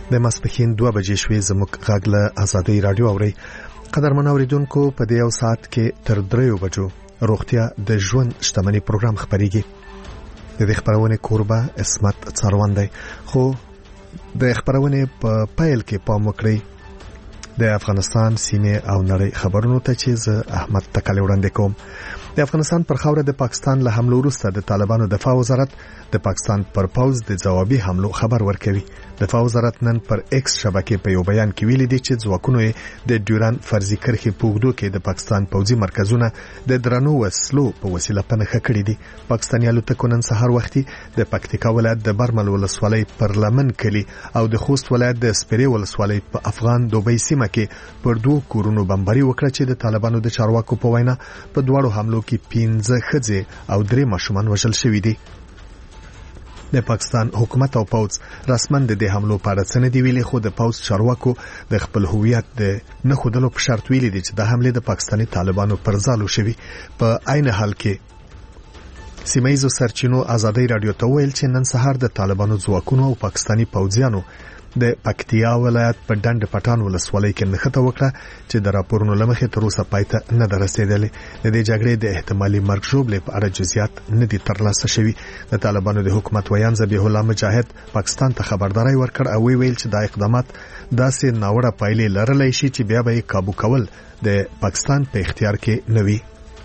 د ماسپښین 2 بجې شوې زموږ غږ له آزادۍ رادیو اوري. قدرمن اوریدونکو په دې یو ساعت کې تر 3 بجو روغتیا د ژوند شتمنۍ پروګرام خبريږي. د دې خبرونه کوربه اسمت څاروان دی. خو د خبرونه په پایل کې پام وکړئ د افغانستان سیمه او نړۍ خبرونو ته چې زه احمد تکل وړاندې کوم. د افغانستان پر خاوره د پاکستان له حملو وروسته د طالبانو دفاع وزارت د پاکستان پر پوز د جوابي حملو خبر ورکوي. دفاع وزارت نن پر ایکس شبکې په یو بیان کې ویلي دي چې ځواکونو د ډیوران فرضي کرښې په اوږدو کې د پاکستان پوځي مرکزونه د درنو وسلو په وسیله پنهخه کړي دي. پاکستاني الوتکو نن سهار وختي د پکتیکا ولایت د برمل ولسوالۍ پر لمن کلی او د خوست ولایت د سپری ولسوالۍ په افغان دوبۍ سیمه کې پر 2 کورونو بمباري وکړه چې د طالبانو د چارواکو په وینا په دواړو حملو کې 15 ښځې او 3 ماشومان وژل شوي دي. د پاکستان حکومت او پوځ رسمن د دې حملو په اړه څه نه دی ویلي، خو د پوځ چارواکو د خپل هویت د نه ښودلو په شرط ویلي دي چې د حمله د پاکستاني طالبانو پر ځالو شوي. په عین حال کې سیمایزو سرچینو آزادۍ رادیو ته ویل چې نن سهار د طالبانو ځواکونو او پاکستاني پوځیانو د پکتیا ولایت په ډنډ پټان ولسوالۍ کې نښته وکړه چې د راپورونو لمخې تر اوسه پایته نه رسیدلې. د دې جګړې د احتمالي مرګ ژوبلې په اړه جزئیات نه دي ترلاسه شوي. د طالبانو د حکومت ویان ذبیح الله مجاهد پاکستان ته خبرداري ورکړ او ویل چې دا اقدامات داسې ناوړه پایلې لرلای شي چې بیا به کابو کول د پاکستان په اختیار کې نه وي.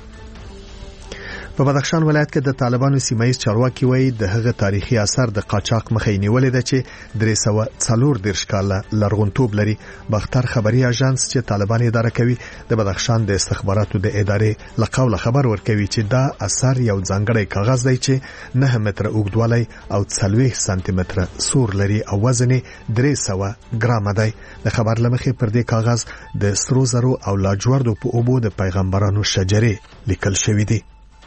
په بدخشان ولایت کې د طالبانو سیمایي چارواکي وایي د هغه تاریخي اثر د قاچاق مخې نیولې ده چې 340 کاله لرغونتوب لري. بختر خبري اژانس چې طالبان اداره کوي د بدخشان د استخباراتو د ادارې لقوله خبر ورکوي چې دا اثر یو ځانګړی کاغذ دی چې 9 متره اوږدوالی او 40 سانتي متره سور لري او وزن 300 ګرام دی. د خبر لمخې پر دې کاغذ د سرو زرو او لاجوردو په اوبو د پیغمبرانو شجرې لیکل شوی دی.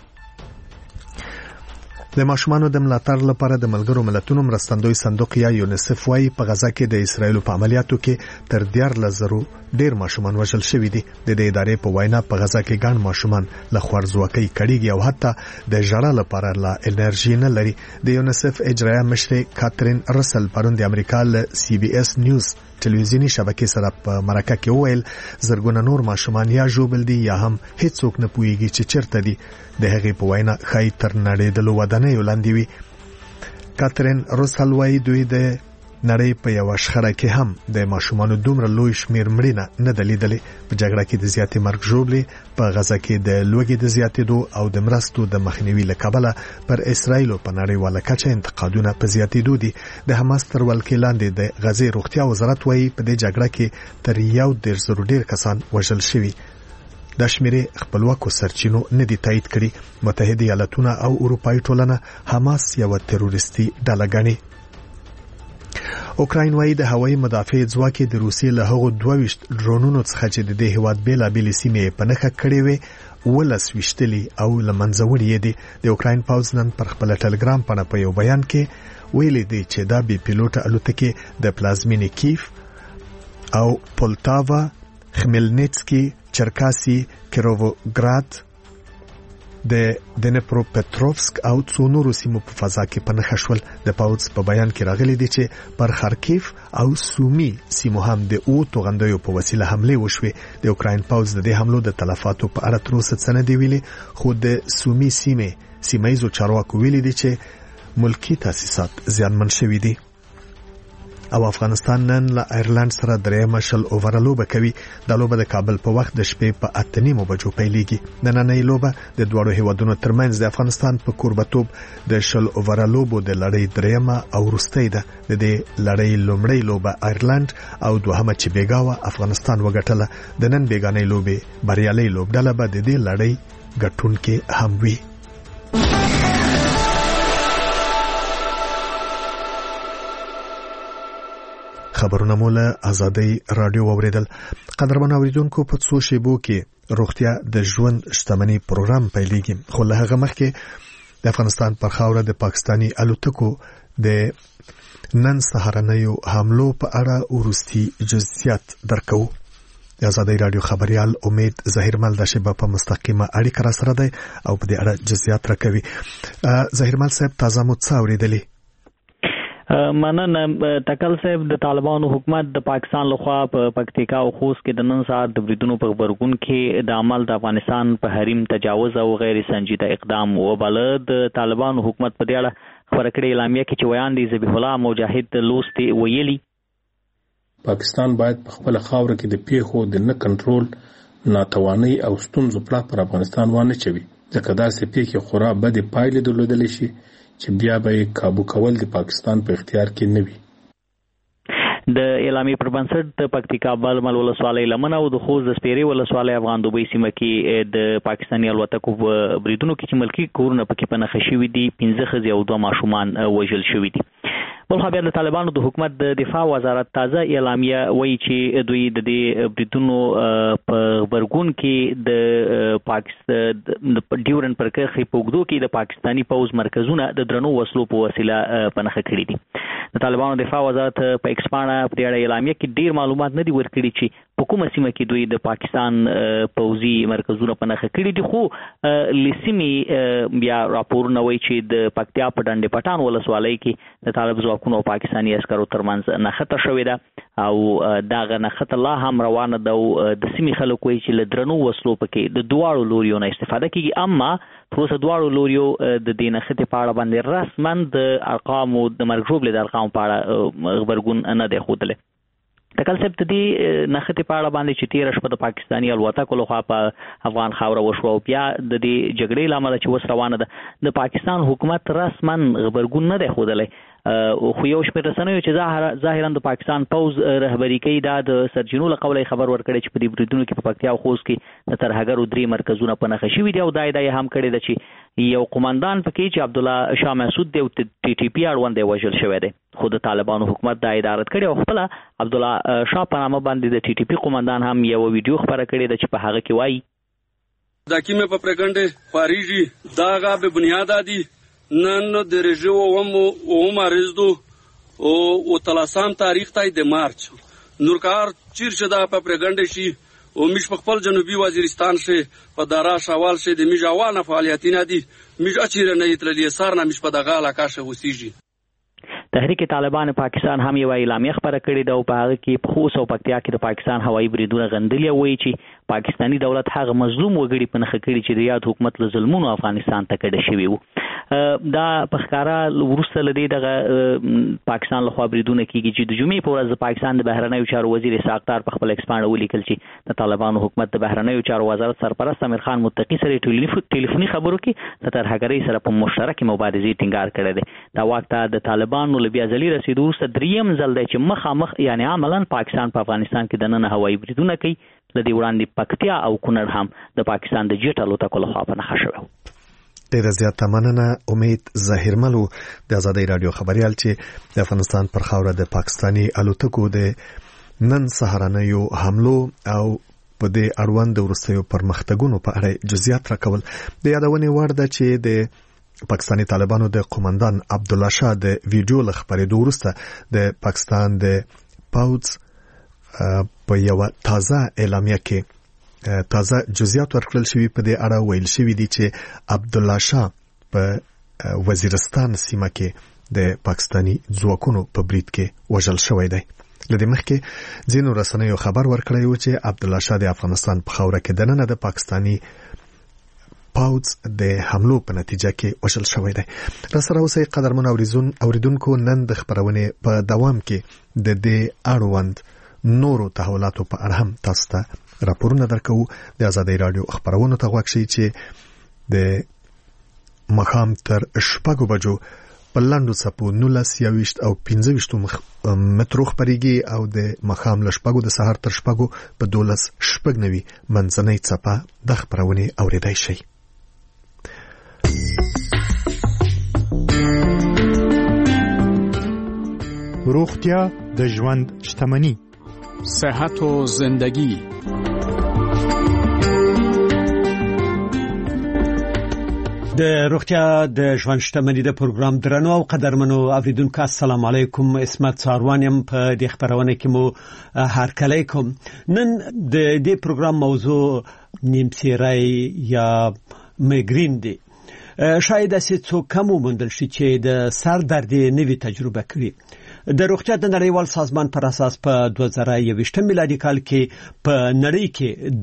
د ماشومانو د ملاتړ لپاره د ملګرو ملتونو مرستندوی صندوق یا یونیسف وايي په غزا کې د اسرایل په عملیاتو کې تر 14,000 ډیر ماشومان وژل شوي دي. د دې ادارې په وینا په غزا کې ګڼ ماشومان له خوارځواکۍ کړيږي او حتی د ژړا لپاره لا انرژي نه لري. د یونیسف اجرایه مشر کاترین رسل پرون د امریکا له CBS نیوز ټلویزیونی شبکې سره په مرکه کې وویل زرګونه نور ماشومان یا ژوبل دي یا هم هیڅوک نه پوهیږي چې چیرته دي. د هغې په وینا خای تر نړیدلو ودانیو لاندې وي. کاترین رسل وايي دوی د نړۍ په یو شخړه کې هم د ماشومانو دومره لوی شمیر مړینه نه دلیدلې. په جګړه کې د زیاتې مرګ ژوبلې په غزا کې د لوګي د زیاتېدو او د مرستو د مخنیوي لکبله پر اسرایل په نړیواله کچه انتقادونه په زیاتېدو دي. د حماس تر ولکې لاندې د غزې روغتیا وزارت وايي په دې جګړه کې تر 1,000 ډیر کسان وژل شوي. د شمیرې خپلواکو سرچینو نه دي تایید کړي. متحده ایالاتونه او اروپایي ټولنه حماس یو تروریستي ډله ګڼي. اوکراین وايي د هوایي مدافع ځواک د روسیې له هغو 22 ډرونونو څخه چې د دې هیواد بیلابېلې سیمې په نښه کړې وي 12 او لمنځه وړي دي. د اوکراین پوځ نن پر خپل ټلګرام باندې په یو بیان کې ویلي دی چې دا بي پیلوټ الوتکې د پلازمینې کیف او پولتاوا، خمیلنیتسکی، چرکاسي، کیرووګراد، د دنپروپټروفسک او څو نورو سیمو په فضا کې پنهخه شول. د پوځ په بیان کې راغلي دي چې پر خارکیف او سومي سیمو هم د توغندیو په وسیله حمله وشوه. د اوکراین پوځ د دې حملو د تلفاتو په اړه تر اوسه څه نه دی ویلي، خو د سومي سیمایزو چارواکو ویلي دي چې ملکی تاسیسات زیانمن شوي دي. او افغانستان نن له ایرلند سره درېمه شل اوور لوبه کوي. د لوبه د کابل په وخت د شپې په 8:30 بجو پیلېږي. نننۍ لوبه د دوړو هیوادونو ترمنځ د افغانستان په کوربتوب د شل اوور لوبو د لړۍ درېمه او وروستۍ ده. د دې لړۍ لومړۍ لوبه ایرلند او دوهمه چې بیګاوه افغانستان وګټله. د نن بیګانۍ لوبې بریالۍ لوبډله به د دې لړۍ ګټونکې هم وي. خبرونه مولا آزادۍ رادیو اوریدل. قدرمن اوریدونکو په څو شیبو کې روغتیا د ژوند شتمنۍ پروګرام پیلېږي. خو له هغه مخکې د افغانستان پر خاوره د پاکستاني الوتکو د نن سهارنیو حملو په اړه ورستي جزئیات درکو. د آزادۍ رادیو خبريال امید ظاهرمل د شباب په مستقیمه اړیکه را سره دی او په دې اړه جزئیات راکوي. ظاهرمل صاحب تازه مو څه اوریدلی؟ مننه تکل صاحب. د طالبانو حکومت د پاکستان لخوا په پکتیکا او خوست کې د نن سهار د بریدونو په خبرګون کې د عمل د افغانستان په حریم تجاوز او غیر سنجیده اقدام وباله. د طالبانو حکومت په دې اړه خبره کړې اعلامیه کې چې ویان دي ذبیح الله مجاهد لوستي ویلي پاکستان باید په خپل خاور کې د پیښو د نه کنټرول ناتواني او ستونزو پر افغانستان وانه چوي، ځکه داسې پیښې خورا بدې پایلې درلودلی شي چې بیا به کابو کول د پاکستان په اختیار کې نه وي. د اعلامیې پر بنسټ د پکتیکا بلمل ولسوالۍ لمن او د خوست د سپیرې ولسوالۍ افغان دوبۍ سیمه کې د پاکستاني الوتکو بریدونو کې چې ملکی کورونه پکې په نښه شوي دي، 15 ښځې او 2 ماشومان وژل شوي دي. بل خو بیا د طالبانو د حکومت د دفاع وزارت تازه اعلامیه وایي چې دوی د دې بریدونو په خبرګون کې د پاکستان د ډیورن پر کرښې په اوږدو کې د پاکستاني پوځ مرکزونه د درنو وسلو په وسیله په نښه کړي دي. د طالبانو دفاع وزارت په ایکس پاڼه په دې اعلامیه کې ډیر معلومات نه دي ورکړي چې په کومه سیمه کې دوی د پاکستان پوځي مرکزونه په نښه کړي دي، خو لسیمې بیا راپورونه وایي چې د پکتیا په ډنډ پټان ولسوالۍ کې د طالب ځواکونو او پاکستاني عسکرو ترمنځ نښته شوې ده او دغه نښته لا هم روانه ده او د سیمې خلک وایي چې له درنو وسلو پکې د دواړو لوریو نه استفاده کیږي، اما پروسه دواړو لوریو د دې نښتې په اړه باندې رسماً د ارقامو د مرګ ژوبلې د ارقامو په اړه خبرګون نه دی ښودلی. تکل صاحب د دې نښتې په اړه باندې چې تېره شپه د پاکستاني الوتکو لخوا په افغان خاوره وشوه او بیا د دې جګړې له امله چې اوس روانه ده د پاکستان حکومت رسماً خبرګون نه دی ښودلی، خو یو شمېر رسنیو چې ظاهراً د پاکستان پوځ رهبري کوي دا د سرچینو له قوله خبر ورکړی چې په دې بریدونو کې په پکتیا او خوست کې د ترهګرو 3 مرکزونه په نښه شوي دي او دا یې هم کړې ده چې یو قومندان پکې چې عبدالله شاه مسعود دی او ټي ټي پی اړوند وژل شوی دی، خو د طالبانو حکومت دا اداره کړې او خپل عبدالله شاه په نامه باندې د ټي ټي پی قومندان هم یو ویډیو خبره کړې ده چې په هغه کې وایي دا کیمه په پروپاګاندا خارجي داغه به بنیاد دي نن د رژو او مارزدو او تلاسام تاریخ تای د مارچ نورکار چیر شدا په پروپاګاندا شي او مش په خپل جنوبي وزیرستان شي په دارا شوال شي د میجاوانه فعالیتونه دي مش اچیر نه یتللی سار نه مش په دغه علاقه شو وسیږي. تحریک طالبان پاکستان هم یو اعلامیه خبره کړې ده او په هغه کې خوست او پکتیا کې د پاکستان هوایي بریدونه غندلي وایي چې پاکستاني دولت هغه مظلوم وګړي په نښه کړي چې د یاد حکومت له ظلمونو افغانستان ته کډه شوي وو. دا په ښکاره وروسته له دې دغه پاکستان لخوا بریدونه کېږي چې د جمعې په ورځ د پاکستان د بهرنیو چارو وزیر اسحاق دار په خپل ایکس پاڼه ولیکل چې د طالبانو حکومت د بهرنیو چارو وزارت سرپرست امیر خان متقي سره ټلیفوني خبرو کې د ترهګرۍ سره په مشترکه مبارزې ټینګار کړی دی. دا وخت د طالبانو له بیا ځلې رسیدو وروسته دریم ځل دی چې مخامخ یعنی عملاً پاکستان په افغانستان کې د نن هوایي بریدونه کوي. له دې وړاندې پکتیا او کونړ هم د پاکستان د جیټ الوتکو لخوا په نښه شوی. ډیره زیاته مننه امید ظاهرمل د آزادۍ رادیو خبريال چې د افغانستان پر خاوره د پاکستاني الوتکو د نن سهارنیو حملو او په دې اړوند ورستیو پرمختګونو په اړه جزئیات راکول. د یادونې وړ ده چې د پاکستاني طالبانو د قومندان عبدالله شاه د ویډیو لخبرېدو وروسته د پاکستان د پوځ په یو تازه اعلامیه کې تازه جزئیات ورکړل شوی. په دې اړه ویل شوی دی چې عبدالله شاه په وزیرستان سیمه کې د پاکستاني ځواکونو په برید کې وژل شوی دی. لدې مخکې ځینو رسنیو خبر ورکړی و چې عبدالله شاه د افغانستان په خاوره کې دننه د پاکستاني پوځ د حملو په نتیجه کې وژل شوی دی. را سره اوسئ قدرمن اوریدونکو، نن د خبرونې په دوام کې د دې اړوند نورو تحولاتو په اړه هم تاسو ته راپورونه درکو. د آزادۍ رادیو خبرونو ته غوږ شئ چې د مخام تر 6 بجو په لاندو څپو 19 او 15 مترو خبريږي او د مخام له 6 د سهار تر 6 په 12:09 منځنۍ څپه د خبرونه اوریدای شي. روغتیا د ژوند شتمنی، صحت و زندگی. د روغتیا د ژوند شتمنی د پروګرام درنو او قدرمنو اوریدونکو السلام علیکم. اسمت ساروانیم په دې خبرونه کې مو هرکلی کوم. نن د دې پروګرام موضوع نیمڅیری یا میګرین دی. شاید اسې څوک کم وموندل شي چې د سر درد نوي تجربه کړي. د روغتیا د نړیوال سازمان پر اساس په 2021 میلادي کال کې په نړۍ کې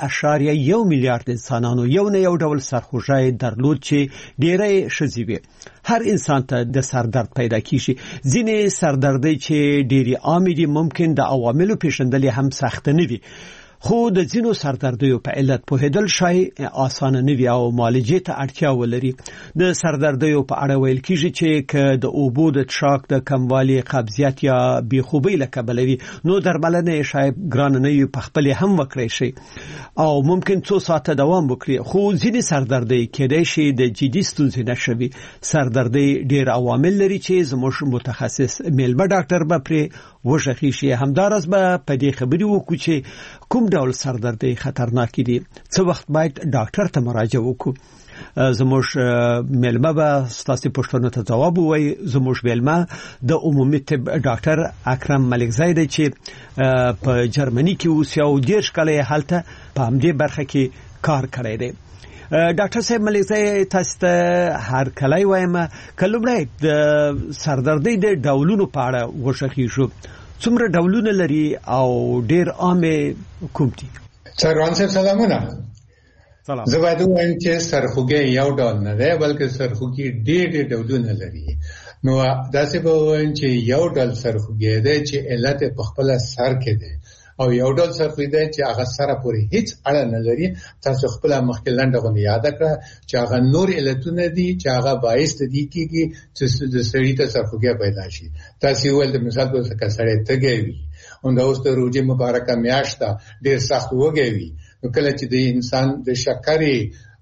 3.1 میلیارډ انسانانو یو نه یو ډول سرخوږی درلود چې ډېری ښځې وي. هر انسان ته د سر درد پیدا کیږي. ځینې سردردي چې ډېری عام دي ممکن د عواملو پیژندل هم سخت نه وي، خو د ځینو سردردیو په علت پوهیدل شای آسان نه وي او معالجې ته اړتیا ولري. د سردردیو په اړه ویل کیږي چې د اوبو د څښاک د کموالي، قبضیت یا بیخوبۍ له کبله وي نو درملنه شاید ګران نه وي، په خپل هم وکړي شي او ممکن څو ساعته دوام وکړي. خو ځینې سردردي کېدای شي د جدي ستونزې نشوي. سردردي ډېر عوامل لري چې زموږ متخصص میلمه ډاکټر به پرې وشخي شي. همدارس به په دې خبرې وکړو چې کوم ډول سردردي خطرناک دي، څه وخت باید ډاکټر ته مراجعه وکړو. زموږ میلمه به ستاسو پوښتنو ته ځواب وایي. زموږ میلمه د عمومي طب ډاکټر اکرم ملکزی دی چې په جرمني کې اوسي او 10 کاله هلته په همدې برخه کې کار کړی دی. ډاکټر صاحب ملکزی، تاسو ته هر کله وایم کله د سردردي د ډولونو په اړه وشخیږو. څومره ډولونه لري او ډېر عام کوم دي؟ سروان صاحب سلامونه. سلام. زه باید وایم چې سرخوږی یو ډول نه دی بلکې سرخوږی ډېر ډولونه لري. نو داسې به وایم چې یو ډول سرخوږی دی چې علت په خپل سر کې دی او یو ډول سرخوږی دی چې هغه سره پورې هیڅ اړه نه لري. تاسو خپل مخکې لنډه غونډه یاد کړه چې هغه نور علتونه دي چې هغه باعث دي کیږي چې د سړي ته سرخوږی پیدا شي. تاسو ول د مثال په څیر سړی تګي وي او د اوس ته روزي مبارکه میاشته ډیر سخت وږي وي، نو کله چې د انسان د شکرې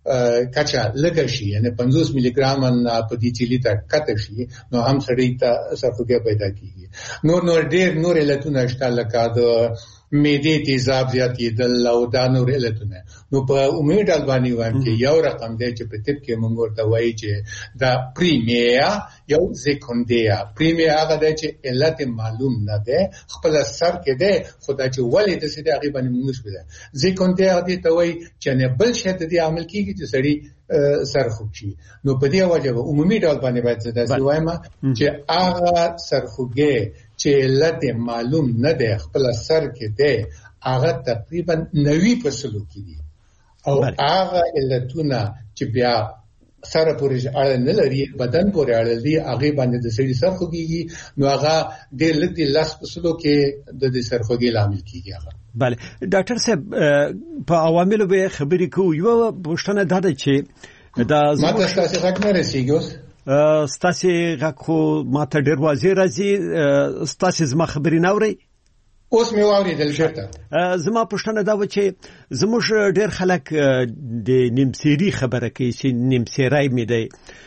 کچا لږه شي یعنی 50 ملي ګرام په ډیجیټي ته کته شي نو هم سړی ته سرخوږی پیدا کیږي. نور ډیر نور علتونه شته لکه د معدې تیزاب زیاتېدل او دا نور علتونه. نو په عمومي ډول باندې وایم چې یو رقم دی چې په طب کې موږ ورته وایي چې دا پریمیا یو سیکنډیا. پریمیا هغه دی چې علت معلوم نه ده، خپل سر کې ده، خدا چې ولې د سړي هغه باندې موږ شو ده. سیکنډیا دې ته وایي چې نه بل شي ته دې عمل کیږي چې سړي سرخوږ شي. نو په دې وجه به عمومي ډول باندې باید څه وایم چې هغه سرخوږی چې علت معلوم نه ده خپل سر کې ده هغه تقریبا 90% کې دي او هغه علتونه چې بیا سره پورې اړه نه لري بدن پورې اړه لري هغه باندې د سړي سرخوږي نو هغه د لږ 10% کې د سرخوږي لامل کیږي. هغه بله ډاکټر صاحب په عواملو به خبرې کوو. یو پوښتنه ده چې دا ماته تاسو غږ نه رسیږي. ستاسو غږ خو ماته ډېر واضح راځي. ستاسو زما خبرې نه اوري؟ اوس مې واورېدل. شته زما پوښتنه دا و چې زموږ ډېر خلک د نیمسیري خبره کوي چې نیمسیری مې دی.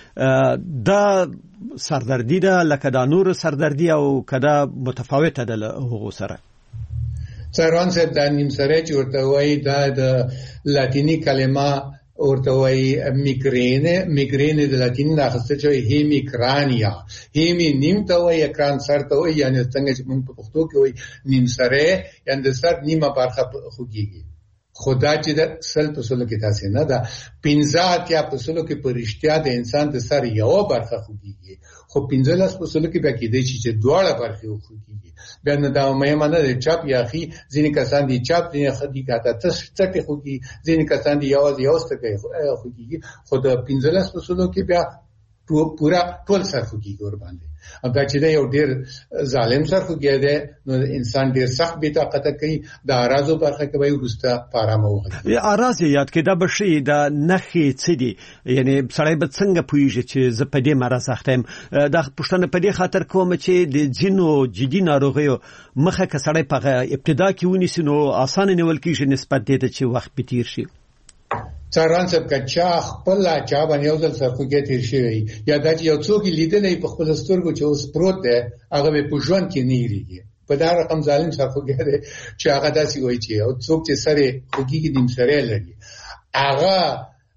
دا سردردي ده لکه دا نور سردردي او کدا متفاوته ده له هغو سره؟ سروان صاحب دا نیمسری چې ورته وایي دا د لاتینی کلمه ورته وایي میګرین د لاتین نه اخیستل شوی هیمیکرانیا. هیمی نیم ته وایي، اکران سر ته وایي، یعنی څنګه چې موږ په پښتو کې وایي نیمسری یعنی د سر نیمه برخه خوږیږي. خدا چې د سل په سلو کې تاسو نه ده 15% کې پرشتیا د انسان د سر یو برخه خوږیږي، خو 15% کې به کېدای شي چې دواړه برخې خوږیږي. بیا نه دا مهمه نه ده چپ یا خي. ځینې کسان دي چپ دي خدي کاته څټه خوږي، ځینې کسان دي یو ستګي خوږیږي، خو د 15% کې بیا پورا ټول سر خوږیږي ور باندې. دا چې دا یو ډیر ظالم سرخوږی دی نو انسان ډیر سخت بې طاقته کوي. د اراضو برخه کې وایي وروسته په ارامه وغږیږي. اراض یاد کې دا بشي دا نخې څه دي، یعنی سړی به څنګه پوهیږي چې زه په دې مرض اخته یم؟ دا پوښتنه په دې خاطر کوم چې د ځینو جدي ناروغیو مخه که سړی په ابتدا کې ونیسي نو اسانه نیول کېږي نسبت دې ته چې وخت به تیر شي. څاران صاحب کچا خپل چا باندې یو ځل سرخوږی تیر شي یا دا چې یو څوک لیدلې په خپل سترګو چې اوس پروت دی هغه په ژوند کې نه یریږي. په دا رقم ظالم سرخوږی دی چې هغه داسې وایي چې یو څوک چې سره خوږی دیم سره لري هغه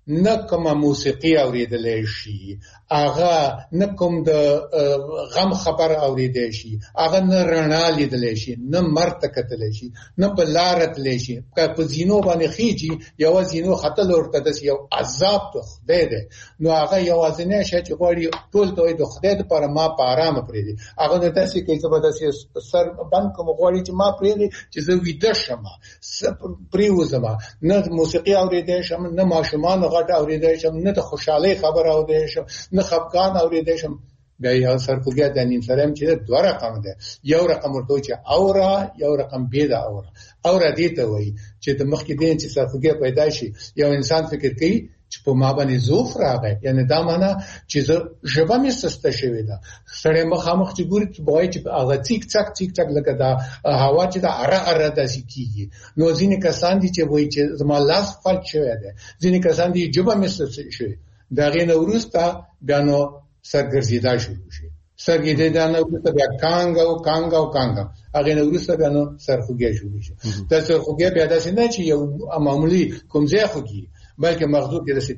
نه کومه موسیقي اوریدل شي، هغه نه کوم د غم خبر اوریدل شي، هغه نه رڼا لیدل شي، نه مرته کتل شي، نه په لار تل شي. که په زینو باندې خيږي یو زینو خطل ورته د یو عذاب ته خدای دی، نو هغه یوازینی شی چې غواړي ټول ته د خدای لپاره ما په آرام پرېږدي. هغه د تاسو کې زبردستي سر بند کوم غواړي چې ما پرېږدي چې زه ویده شم، پریوزم، نه موسیقي اوریدل شم، نه ماشومان غټ اوریدل شم، نه د خوشحالي خبر اوریدل شم، نه خفقان اوریدل شم. بیا یو سرخوږی د نیم سره چې دوه رقم ده، یو رقم ورته چې اورا، یو رقم بيد اورا. اورا دې ته وایي چې د مخکې دین چې سرخوږی پیدا شي یو انسان فکر کوي چې په ما باندې زوف راغی، یعنی دا معنا چې ژبه مې سسته شوې ده. سړی مخامخ چې ګوري چې وایي چې هغه چیک چک لکه دا هوا چې دا اره داسې کیږي. نو ځینې کسان دي چې وایي چې زما لاس فلج شوی دی، ځینې کسان دي ژبه مې سسته شوې. دا غي نو وروسته بیا نو سرګرځیدا شروع شي، سرګرځیدا نو وروسته بیا کانګا هغه نو وروسته بیا نو سرخوږی شروع شي. دا سرخوږی بیا داسې نه چې یو معمولی کوم ځای خوږي، بلکې مغزو کې داسې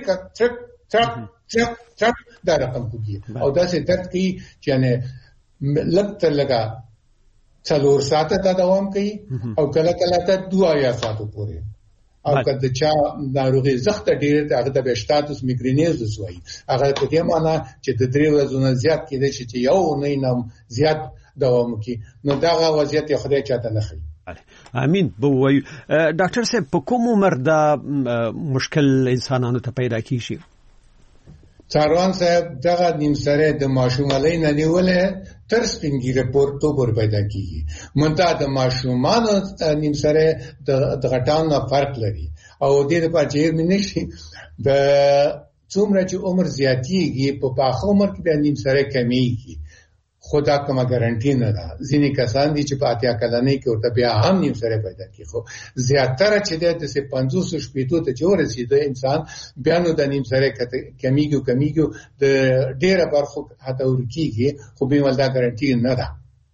څرک دا رقم خوږي او داسې درد کوي چې یعنی لګا 4 ساعته تا دوام کوي او کله ته 2 ساعته پورې. او کله چې ناروغي زخته ډیره هغه د سټاتوس میګرینیز وایي، هغه په دې معنی چې د 3 ورځې زیات کېدای شي چې یو نه نم زیات دوام کوي. نو دا وضعیت خدای چاته نه خي. امين بووي ډاکټر صاحب په کوم عمر دا مشکل انسانانو ته پیدا کیږي؟ څاروان صاحب دغه نیم سره د ماشومالۍ نه نیولې تر سپینګیره پورتو پر پیدا کیږي. منتها د ماشومانو نیم سره د غټان نه فرق لري او د دې په چیر منشي د څومره چې عمر زیاتیږي په پاخه عمر کې د نیم سره کمیږي. خدا کومه ګارانټي نه ده. ځینې کسان دي چې په 80 کلنۍ کې ورته بیا هم نیم سره پیدا کیږي، خو زیاتره چې د 50 شپېتو ته چې ورسېد انسان بیا نو د نیم سره کمیږي د ډیره برخو حتی ورکیږي، خو به ولدا ګارانټي نه ده.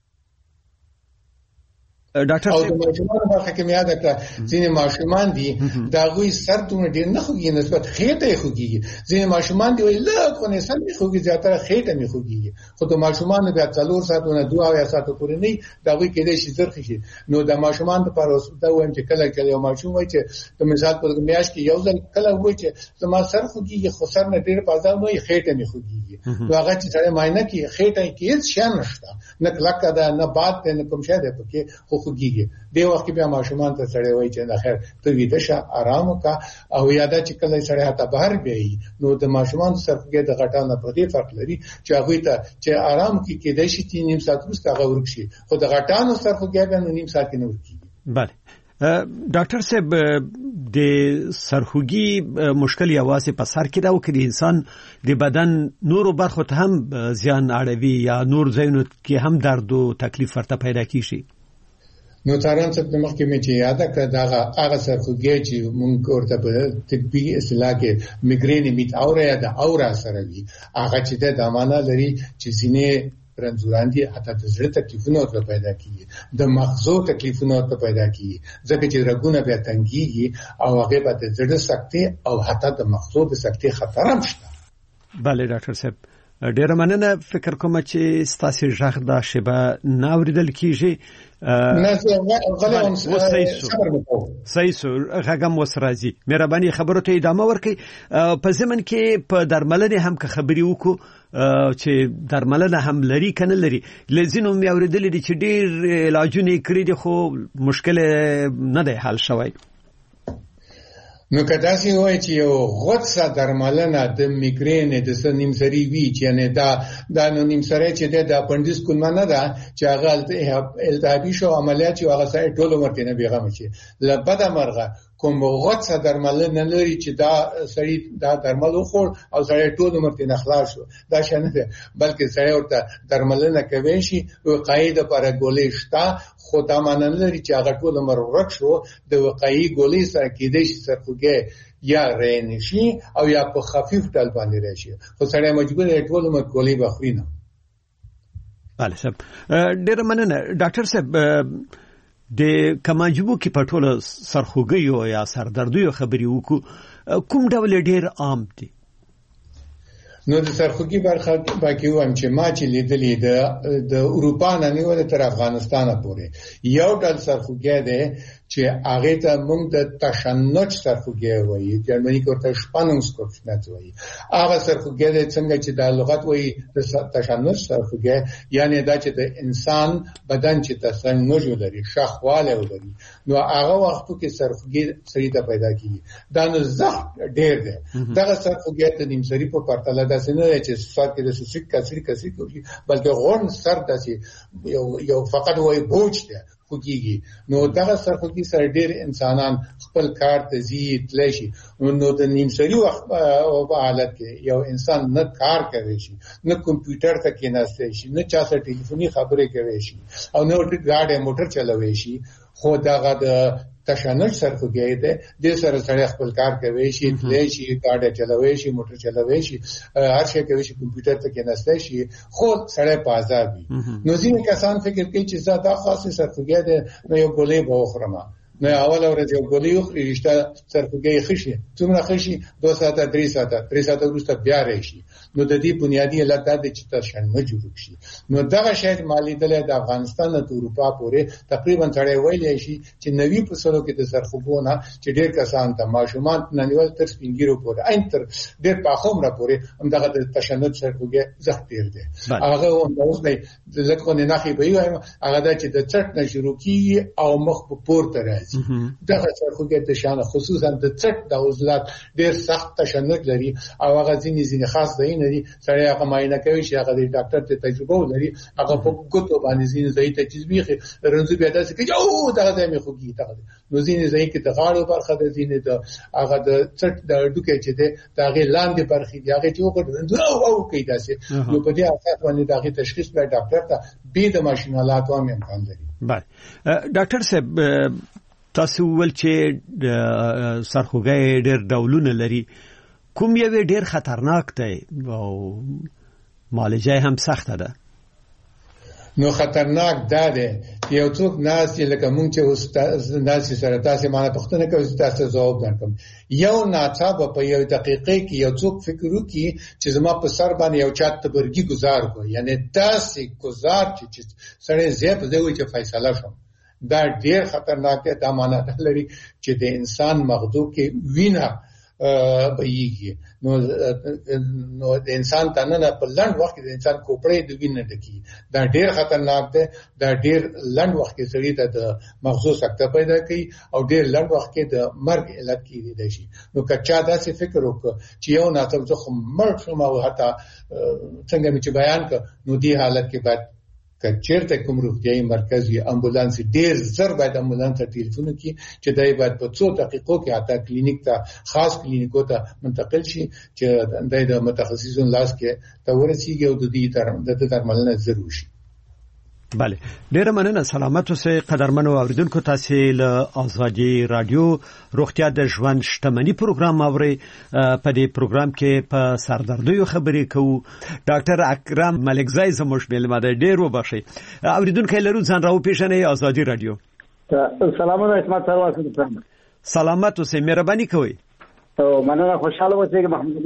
ډاکټر صاحب او د ماشومان برخه کې یاد کړه ځینې ماشومان دي دا غوي سر ته ډیر نه خوږي نسبت خېټه خوږي، ځینې ماشومان دي ویل خو نه سم خوږي زیاتره خېټه نه خوږي، خو د ماشومان بیا 4 ساعتونه 2 ساعت پورې نه دا غوي کېدای شي زرخ شي. نو د ماشومان لپاره دا وایم چې کله یو ماشوم وای چې د مثال په میاش کې یو ځل کله وای چې زما سر خوږي خو سر نه ډیر پازا نه خېټه نه خوږي، نو هغه چې سره ماینه کې خېټه کې هیڅ شان نشته، نه کلکه ده نه باد نه کوم شه ده پکې خو خوږي. دی وخت بیا ماشومان ته سره وای چې نه خیر ته ویده شه آرام وکا او یاده چې کله سره هته بهر بیاي. نو د ماشومان سرخوږی د غټانه په دې فرق لري چې هغه ته چې آرام کې کېدای شي 3 ساعت وروسته هغه ورکشي، خو د غټانو سرخوږی به 9 ساعت نه ورکیږي. بله ډاکټر صاحب د سرخوږی مشکل یوازې په سر کې دا و چې انسان د بدن نورو برخو ته هم زیان اړوي یا نور ځایونو کې هم درد او تکلیف ورته پیدا کیږي. نو تاران څه د مخکې مې چې یاد کړ دا هغه سرخوږی چې مونږ ورته په طبي اصطلاح کې میګرین میت اورا یا د اورا سره وي، هغه چې د معنا لري چې سینې رنځوران دي، حتی د زړه تکلیفونه ورته پیدا کیږي، د مغزو تکلیفونه ورته پیدا کیږي، ځکه چې رګونه بیا تنګيږي او هغه به د زړه سکتې او حتی د مغزو د سکتې خطر هم شته. بله ډاکټر صاحب ډیر مننه. فکر کوم چې ستاسو ژغ د شبه ناوریدل کیږي. نه غلام صحیح سو غږم وسرازي مهرباني خبرو ته ادامه ورکړئ. په زمن کې په درملنه هم که خبري وکړو چې درملنه هم لري کنه لري، لزینو مې اوریدل دي چې ډیر علاجونه کړی دي خو مشکل نه دی حل شوی. نو کداسي وای چې یو غوڅه درملنه د میګرین د سنیمسری وی چې نه دا نو نیمسری چې د اپندیس کولما نه ده چې هغه التهابي شو عملیات چې هغه سره ټول مرته نه بیغم شي لبدا مرغه کوم غوڅه درملنه لري چې دا سړی دا درمل خور او سړی ټول مرته نه خلاص شو، دا شنه ده، بلکې سړی ورته درملنه کوي شي وقایې د پر ګولې شتا خو دا مانن لري چې هغه ټول عمر ورک شو د وقایې ګولې سره کېدې شي سرخوږی یا رینشي او یا په خفیف ډول باندې راشي، خو سړی مجبور دی ټول عمر ګولې بخوري نه. بله صاحب ډیر مننه. ډاکټر صاحب د کمانجبو کې په ټوله سرخوږیو یا سردردیو خبرې وکړو کوم ډول ډیر عام دي؟ نو د سرخوږي برخه باقي وایم چې ما چې لیدلې د اروپا نه نیول تر افغانستان پورې یو ډول سرخوږي ده چې هغه ته موږ د تشنج سرخوږي وایي، جرمني کې ورته شپانونګسکوپشنت وایي. هغه سرخوږي ده څنګه چې د لغت وایي د تشنج سرخوږي، یعنی دا چې د انسان بدن چې تشنج ولري، شخواله ولري، نو هغه وختو کې سرخوږي سړي ته پیدا کیږي. دا نو زخم ډیر ده. دا سرخوږي ته نیم سړي په پرتله داسې نه چې سر کې د سوسک کسری کوي، بلکې غون سر داسې یو فقط وایي بوج ده خوږیږي. نو دغه سرخوږي سره ډېر انسانان خپل کار ته ځي تللی شي. نو د نیمسري وخت په حالت کې یو انسان نه کار کوي شي، نه کمپیوټر ته کېناستی شي، نه چا سره ټلیفوني خبرې کوي شي، او نه ګاډی موټر چلوي شي. خو دغه د تشنج سرخوږی دی، د سره سره خپل کار کوي شي، تللی شي، ګاډی چلوي شي، موټر چلوي شي، هر شی کوي شي، کمپیوټر ته کېناستی شي، خو سړی په عذاب وي. نو ځینې کسان فکر کوي چې زه دا خاصه سرخوږی دی نو یو ګولۍ به وخورم. نو اوله ورځ یو ګولۍ وخوري، رشته سرخوږی ښه شي، څومره ښه شي 2 ساعته 3 ساعته وروسته بیا راشي. نو د دې بنیادي علت دا دی چې تشنج جوړ شي. نو دغه شی مالیدل د افغانستان ته اروپا پورې تقریبا سړی ویلی شي چې 90% کې د سرخوږونه چې ډېر کسان ته ماشومان ننیول تر سپینګیرو پورې عین تر ډېر پاخومره پورې همدغه د تشنج سرخوږی زخ ډېر دی. هغه اوس دی لکه نه نخي به وایم هغه دا چې د چټ نه شروع کیږي او مخ په پورته راځي. دغه سرخوږی د شان خصوصا د چټ د عضلات ډېر سخت تشنج لري او هغه ځینې خاص دی نه دي. سړی هغه معاینه کوي چې هغه د ډاکټر ته تجربه ولري، هغه په ګوتو باندې ځینې ځای ته تجزیه رنځو بیا داسې کوي او دغه ځای مې خوږي دغه. نو ځینې ځای کې د غاړو برخه ده، ځینې د هغه د چټ د ډوکې چې ده د هغې لاندې برخې دي، هغې چې وکړي او کوي داسې. نو په دې اساس باندې د هغې تشخیص باید ډاکټر ته بې د ماشینالاتو هم امکان لري. بله ډاکټر صاحب تاسو وویل چې سرخوږی ډېر ډولونه لري، کوم یو ډېر خطرناک دی او معالجه هم سخته ده؟ نو خطرناک دا دی یو څوک ناس لکه مونږ چې ناس سره تاسو مانه پښتنه کوي تاسو ځواب درکم. یو ناڅاپه په یو دقیقې کې یو څوک فکر وکړي چې زما په سر باندې یو چا تبرګي گزار کو، یعنی داسې گزار چې سړی زیپ دی چې فیصله شوم. دا ډیر خطرناک دی. دا معنی لري چې د انسان مغزو کې وینه بهیږي. نو د انسان تنه په لنډ وخت کې د انسان کوپړې د وینې ډکی. دا ډیر خطرناک دی. دا ډیر لنډ وخت کې سړی ته د مغزو سکته پیدا کوي او ډیر لنډ وخت کې د مرګ علت کېدای شي. نو کچا داسې فکر وکړه چې یو ناڅاپه زه خو مړ شم او حتی څنګه مې چې بیان کړ، نو دې حالت کې باید کچېرته کوم روغتیايي مرکز یا امبولانس ډیر زر باید امبولانس ته ټلیفون وکړي چې دای باید په 2 دقیقو کې حتی کلینیک ته خاص کلینیکو ته منتقل شي چې د متخصصون لاس کې ته ورسیږي او د دې درملنه ضروري شي. بله ډیره مننه. سلامت اوسئ قدرمنو اوریدونکو. تاسو له ازادي رادیو روغتیا د ژوند شتمنۍ پروګرام اورئ. په دې پروګرام کې په سردردیو خبرې کوو. ډاکټر اکرم ملکزی زموږ مېلمه دی. ډیر وبخښئ اوریدونکو لرو ځان راو پیژنئ. ازادي رادیو. سلامونه اسمت سرواسم. سلامت اوسئ مهرباني کوئ. مننه خوشاله اوسئ محمد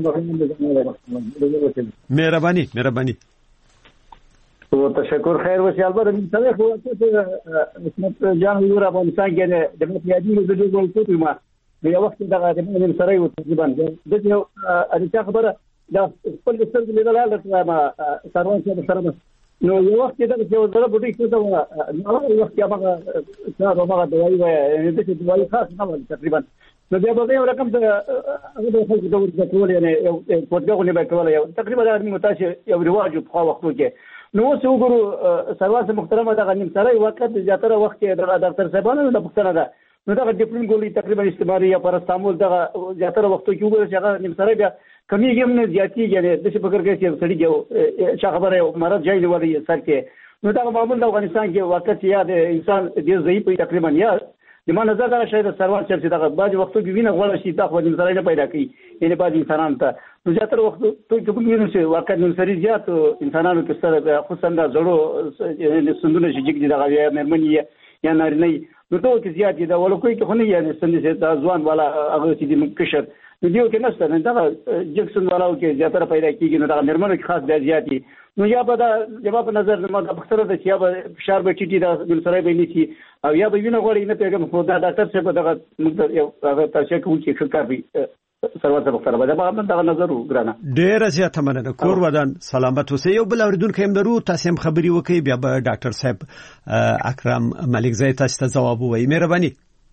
مهرباني. تو تشکر خیر وشي. البته من سره خو اسمت جان یو را افغانستان کې د متیادي د دې ګول کوي ما د یو وخت دغه د من سره یو تقریبا د یو اړتیا خبره د خپل څه لیدل ما سروان سره نو یو وخت دغه یو ډېر بوټي څه نو یو وخت هغه هغه دوايي وای د دې دوايي خاص نه وای تقریبا نو بیا به یو رقم ته هغه د خلکو د ټول یعنی یو کوټګو نه به کول یو تقریبا د متاش یو رواج په وختو کې نو څو ګورو سرواسه محترمه د غنیم سره وخت زیاتره وخت د ډاکټر صاحبانو د پښتنه ده نو دا ډیپلین ګولې تقریبا استعمالي یا پاراسټامول د زیاتره وختو کې وګورئ چې هغه نیم سره بیا کمیږي هم نه زیاتیږي یعنی د څه فکر کوي چې سړي جو چې خبره مرض جاي لري سر کې نو دا معمول د افغانستان کې وخت یا د انسان د ضعیف تقریبا یا د ما نظر دا شاید سروان چې دا بعض وختو کې وینه غوړ شي دا خو نیم سره نه پیدا کوي یعنی بعض انسانان ته نو زیاتره وخت ته کوم وینه چې واقع نیم سره زیات انسانانو کې سره خصوصا د زړو سندونه چې جګ دي دا مېرمنې یا نارینه نو ته کې زیات دي دا ولکوي کې خو نه یې سندې دا ځوان والا هغه چې د کشر نو دیو کې نشته نه دا جکسن والاو کې زیاتره پیدا کیږي نو دا مرمنو کې خاص زیات دي نو یا به دا جواب نظر ما د پختره د چې به فشار به ټیټي دا بل سره به نشي او یا به وینه غوړي نه پیغام خو دا ډاکټر څخه دغه موږ یو هغه تاسو کوم چې ښه کار وي سروازه پختره به دا به نظر وګرانه ډیر زیات مننه کور ودان سلامت اوسئ یو بل اوریدونکو هم درو تاسو هم خبري وکي بیا به ډاکټر صاحب اکرم ملک زئی تاسو ته جواب وایي مهرباني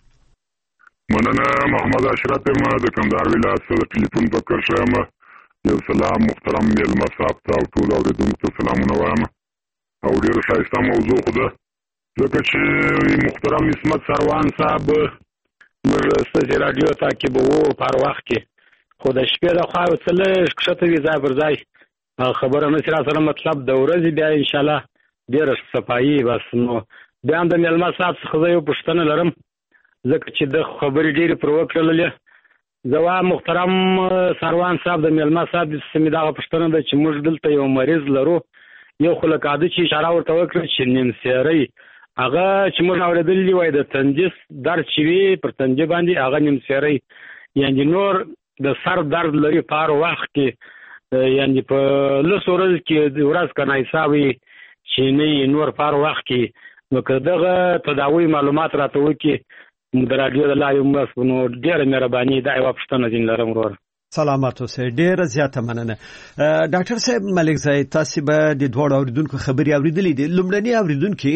مننه محمد اشرف ما د کندهار ولایت څخه ټلیفون په کرشم یو سلام محترم میلمه صاحب ته او ټول اوریدونکو ته سلامونه وایم او ډیر ښایسته موضوع ده ځکه چې محترم عصمت سروان صاحب موږ ستاسو رادیو تعقیبوو پر وخت کې خو د شپې د خوا وڅلې کښته وی ځای پر ځای خبره نه سره مطلب د ورځې بیا ان شاء الله ډیر صفایي بس نو بیا د میلمه صاحب څخه یو پوښتنه لرم ځکه چې د خبرې ډېرې پر وکړلې زه محترم سروان صاحب د میلمه صاحب سمې دغه پوښتنه ده چې موږ دلته یو مریض لرو یو خو لکه عادي چې اشاره ورته وکړه چې نیمسیری هغه چې موږ اورېدلي وای د تندیس درد چې وي پر تندي باندې هغه نیمسیری یعنې نور د سر درد لري په هر وخت کې یعنې په لسو ورځو کې د ورځ که نایسا وي چې نه نور په هر وخت کې نو که دغه تداوی معلومات راته وکړي د رادیو د لارې موږ نو ډېره مهرباني دا یوه پوښتنه ځینې لرم ورور سلامت اوسئ ډېره زیاته مننه ډاکټر صاحب ملک زئی تاسو به د دوړو اوریدونکو خبري اوریدلې دي لومړني اوریدونکو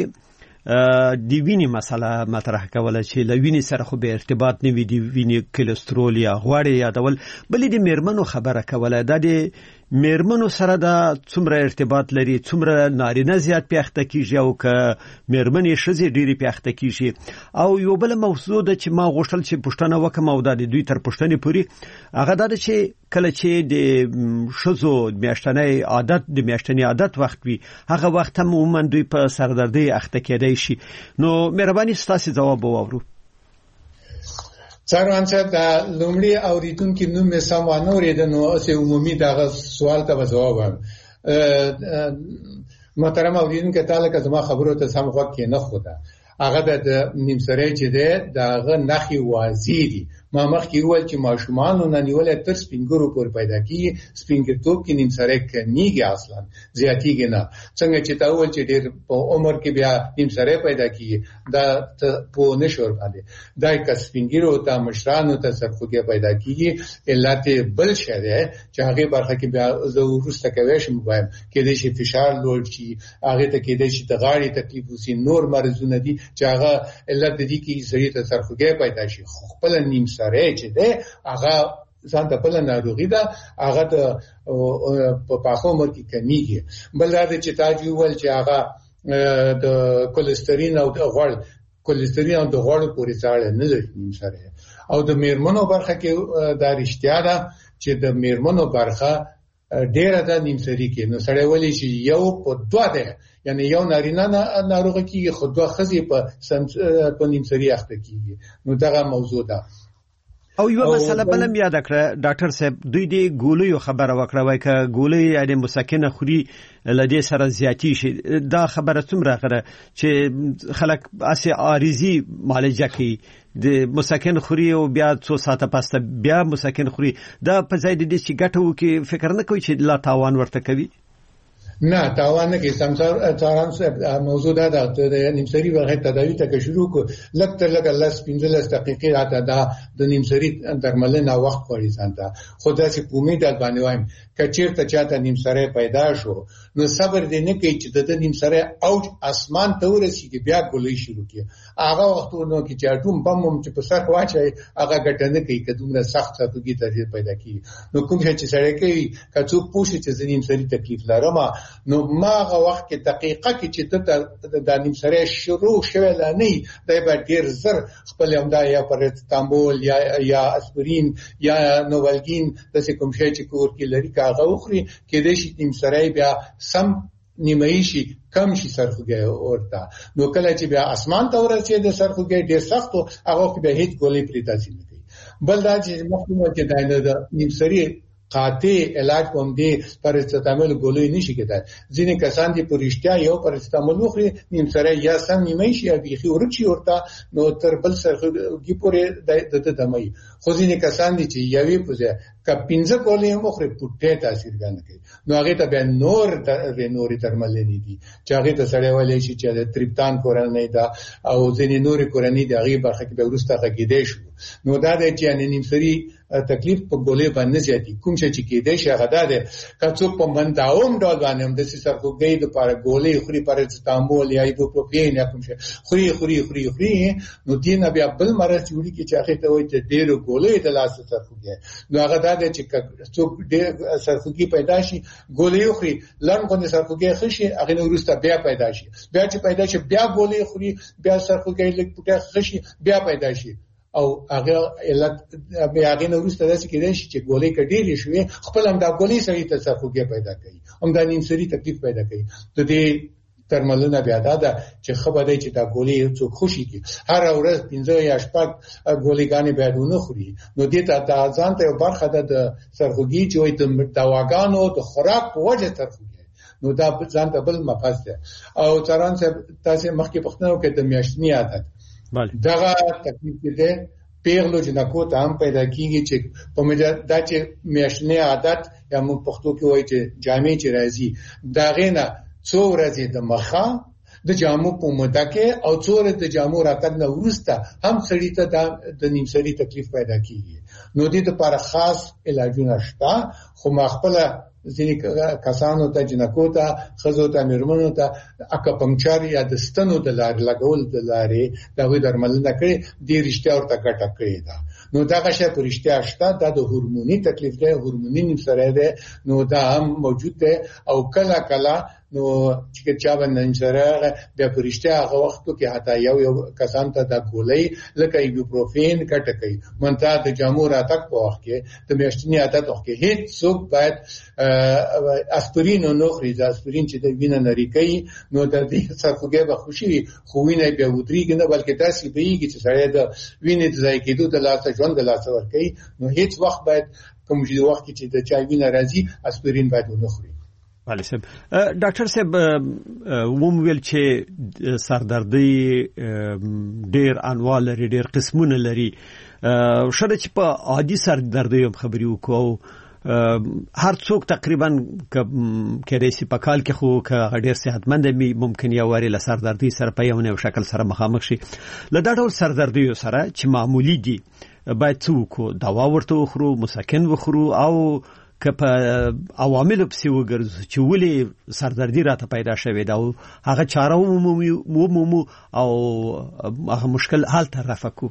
د وینې مسله مطرح کوله چې له وینې سره خو به ارتباط نه وي د وینې کلسترول یا غوړې یادول بلې د میرمنو خبره کوله دا د میرمنو سره دا څومره ارتباط لري څومره نارینه زیات پیاخته کیږي او که میرمنې ښځې ډېرې پیاخته کیږي او یو بل موضوع ده چې ما غوښتل چې پوښتنه وکړم او دا د دوی تر پوښتنې پورې هغه دا ده چې کله چې د ښځو میاشتنی عادت وخت وي هغه وخت هم عموما دوی په سردردۍ اخته کېدای شي نو مهرباني ستاسو جواب واورو سروان صاحب دا لومړی اوریدونکو نوم یې سم وانه اورېده نو اوسه عمومي دغه سوال ته جواب وایم محترم اوریدونکو ته لکه زما خبرو ته سم وخت کې نه خوده هغه د نیمسری چې ده دغه نخي واضح دي ما مخکې وویل چې ماشومان نه نیولې تر سپینګرو پورې پیدا کیږي سپینګرتوب کې نیمسری کمیږي اصلا زیاتیږي نه څنګه چې تا وویل چې ډېر په عمر کې بیا نیمسری پیدا کیږي دا په نشور باندې دا که سپینګرو ته مشرانو ته سرخوږی پیدا کیږي علت بل شه ده چې هغه برخه کې بیا ضرورت کوي شم وایم کې د شي فشار لوړ شي هغه ته کې د شي د غاړې تکلیف وسی نور مرزونه دي چې هغه علت دي کې سړي ته سرخوږی پیدا شي خپل نیمسری چې ده هغه ځان ته بل ناروغي ده هغه په پاخو عمر کې کمیږي بل دا چې تاسو ویل چې هغه د کولېسترول او د غوړ پورې ځاړه نه لري سره او د میرمنو برخه کې دا رښتیا ده چې د میرمنو برخه ډیره ده نیمسری کې نو سړی ولې چې یو په دوه ده یعنی یو نارینه ناروغه کیږي خو دوه ښځې په نیمسری اخته کیږي نو دغه موضوع ده او یو مسله بلم یاد کړه ډاکټر صاحب دوی د ګولیو خبره وکړه وای ک ګولې یعنی مسکنه خوري لدې سره زیاتی شي دا خبره څومره غره چې خلک اسه عارضی معالجه کوي د مسکن خوري او بیا 2 ساعته پس بیا مسکن خوري دا په ځای د دې چې ګټو کې فکر نه کوي چې لا تاوان ورته کوي نه تاوان کې سمسار موضوع دا د نیمسری وغه تداوی ته شروع کو لکه الله 15 دقیقې راته دا د نیمسری درملنه وخت غوړي ځانته خدای سي امید باندې وایم کچیر ته چاته نیمسری پیدا شو نو صبر دې نه کوي چې د نیمسری اوج اسمان ته ورسیږي بیا ګولې شروع کی هغه وختونو کې چې اټوم بم چې په سر واچي هغه ګټنه کوي کډومره سخت ساتوږي ته پیدا کی نو کوم چې سره کوي کڅو پوښتنه چې نیمسری تکلیف لرم نو ما هغه وخت کې دقیقه کې چې ته د نیمسری شروع شوه لانی دای په ډیر زر خپل امدا یا پرستامبول یا اسپرین یا نوولګین د کوم شي چې کور کې لري کاغه وخري کې د شي نیمسری بیا سم نیمه شي کم شي سرخوږی ورته نو کله چې بیا اسمان ته ورسېد د سرخوږی ډیر سخت هغه کې به هیڅ ګولې پرې تاسو نه کوي بل دا چې مخکې د نیمسری قاطع علاج کوم دي پاراستامول ګولۍ نشي کېدای. ځینې کسان دي پرشتیا یو پاراستامول وخوري نیم سره یا سم نیمه شي یا بيخي ورچی ورته نو تر بل سرخوږي پورې د دمای. خو ځینې کسان دي چې یوې پوزه کپینځه ګولۍ مخري پټه تاثیر کوي. نو هغه ته به نوري درملنې دي چې هغه ته سره ولې شي چې د تریپتان کورنۍ دا او ځینې نوري کورنۍ د هغه برخه کې به ورسته غږیدې شو. نو دا د چې نیم سری تکلیف په ګولې باندې زیاتی کوم چې کېدې شي هغه ده که څوک په باندې ډول باندې هم د سرخوږي د لپاره ګولې خوري پاراستامول یا ایبوپروفین یا کوم شي خوري نو دین بیا بل مرض جوړي کې چې هغه ته وایي چې ډېر ګولې د لاس سرخوږي. نو هغه ده چې څوک ډېر سرخوږي پیدا شي ګولې خوري لړم باندې سرخوږي خشي هغه نو ورسته بیا پیدا شي بیا ګولې خوري بیا سرخوږي لږ پټه خشي بیا پیدا شي او هغه علت به هغه نو ورسته داسې کېدای شي چې ګولې کډېرې شوې خپل هم دا ګولې سړی ته سرخوږي پیدا کوي هم دا نیم سری تکلیف پیدا کوي. د دې درملونه بیا دا چې خبره چې دا ګولې څوک خوشي کی هر ورځ 15 یا 8 ګولېګانې بیا ونه خوري. نو دې ته د ځان ته برخه د سرخوږي چې د دواګانو د خوراک په وجه سرخوږي. نو دا ځان ته بل مفاز ده. او څاران څه تاسو مخکې پښتنو کې د میاشتنی عادت دغه تکلیف دې پیغلو جنکو ته هم پیدا کیږي چې په مجا د چې میاشتنی عادت یا موږ پښتو کې وایي چې جامې چې راځي دا غینه څو ورځې د مخه د جامو په موده کې او څو ورځې د جامو راتګ نه وروسته هم سړی ته د نیم سری تکلیف پیدا کیږي. نو دې لپاره خاص علاجونه شته. خو ما خپل ځینې کسانو ته جنکو ته خزو ته میرمنو ته اکاپنکچر یا د ستنو د لارې لګول د لارې دا وی درملنه کړي د رښتیا ورته ګټه کړي دا. نو دا غشه په رښتیا شته دا د هورموني تکلیف دی هورموني سره دی. نو دا هم موجود دی او کله نو چې چا باندې سره د پرشته هغه وختو کې حتی یو کسان ته د ګولۍ لکه ایبوپروفین کټه کوي منته د جامو راتک په وخت کې د میاشتنی عادت وخت کې هیڅ څوک باید اسپرین نو خوري. د اسپرین چې د وینې نری کوي نو د دې سرخوږي به خوشي خو وینې به ودرېږي نه بلکې تاسو به یې چې سره د وینې د ځای کېدو د لاس ژوند د لاس ور کوي. نو هیڅ وخت باید کوم وخت چې د چا وینې راځي اسپرین باید ونه خوري. علي صاحب ډاکټر صاحب وویل چې سردردي ډېر انواع لري ډېر قسمونه لري. شته چې په عادي سردردي هم خبرې وکړو هر څوک تقریبا کېدای شي په کال کې خو ډېر صحتمند وي ممکن یو واري له سردردي سره په یو نه شکل سره مخامخ شي. له دا ډول سردردي سره چې معمولی دي باید څوک دوا ورته وخورو مسکن وخورو او که په عوامل پسې وګرځو چې ولې سردردي راته پیدا شوې دا هغه چاره ومومو او هغه مشکل حل طرف کو.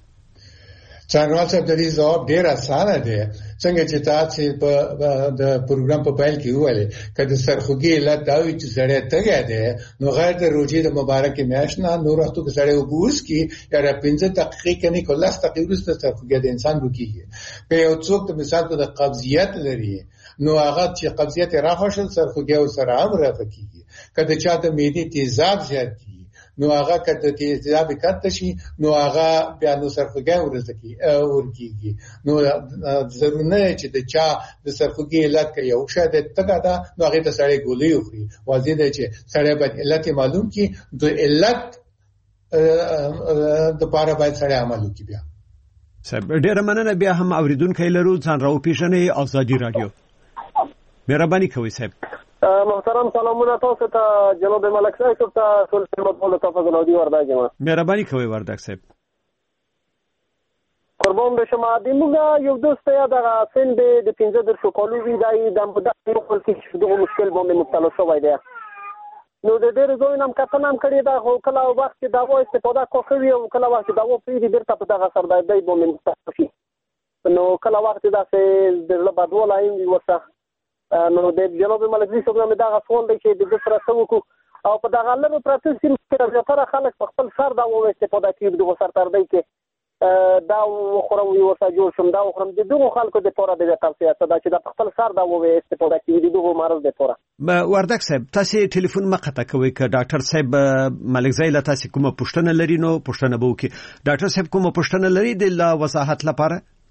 څنګه چې د دې ځواب ډیر اسانه دی. څنګه چې تاسو په د پروګرام په پیل کې وویل کله سرخوږي علت دا وي چې سړی تګه دی نو غیر د روزي د مبارکي میاشنه نور وختو کې سړی وګورس کی یا 15 دقیقې کني کله ستاسو وروسته سرخوږي د انسان وکیږي. په یو څوک د مثال د قبضیت لري نو هغه چې قبضیت راخښل سرخوږي او سره هم راځي. کله چې د معدې تیزاب زیات نو هغه کته تیزاب کته شي نو هغه بیا نو سرخوږي ورکیږي. نو ضروري چې د چا د سرخوږي علت کوي او شاید تګه دا نو هغه ته سړی ګولۍ وخوري. واضح دی چې سړی باید علت معلوم کړي د علت د پاره باید سړی عمل وکړي. بیا صاحب ډیر مننه بیا هم اوریدونکو لرو ځان راو پیژنې ازادي رادیو مهرباني کوي صاحب. محترم سلامونه تاسو ته جناب ملک صاحب ته ټول خدمتونو ته فضلودي ورداګم. مهرباني کوي ورداګ صاحب. قربان بشم د موږ یو دوست یا د سند د 15 کالو وی دای د مبدا یو خپل کې دغه مشکل باندې مبتلا شوی دی. نو د دې رضوین هم کتنام کړی دا خو کله وخت دا وایي استفاده کوي او کله وخت دا و پیری بیرته په دغه سردردی باندې مبتلا شي. نو کله وخت دا څه د لبادول ایم وسه نو د جناب ملک صاحب نامه دا غوښتل دی چې د پرسو کو او په دغه لږ پروسس کې زیاتره خلک په خپل سر دا و استفاده کوي د سردردی کې دا خورم وی ورته جوړ شم دا خورم د دغه خلکو د پوره د تفصیلات دا چې د خپل سر دا و استفاده کوي د دغه مرز د پوره. وردک صاحب تاسو ټلیفون مقطع کوي ک ډاکټر صاحب ملک زایله تاسو کومه پوښتنه لري نو پوښتنه به وکي. ډاکټر صاحب کومه پوښتنه لري د وضاحت لپاره؟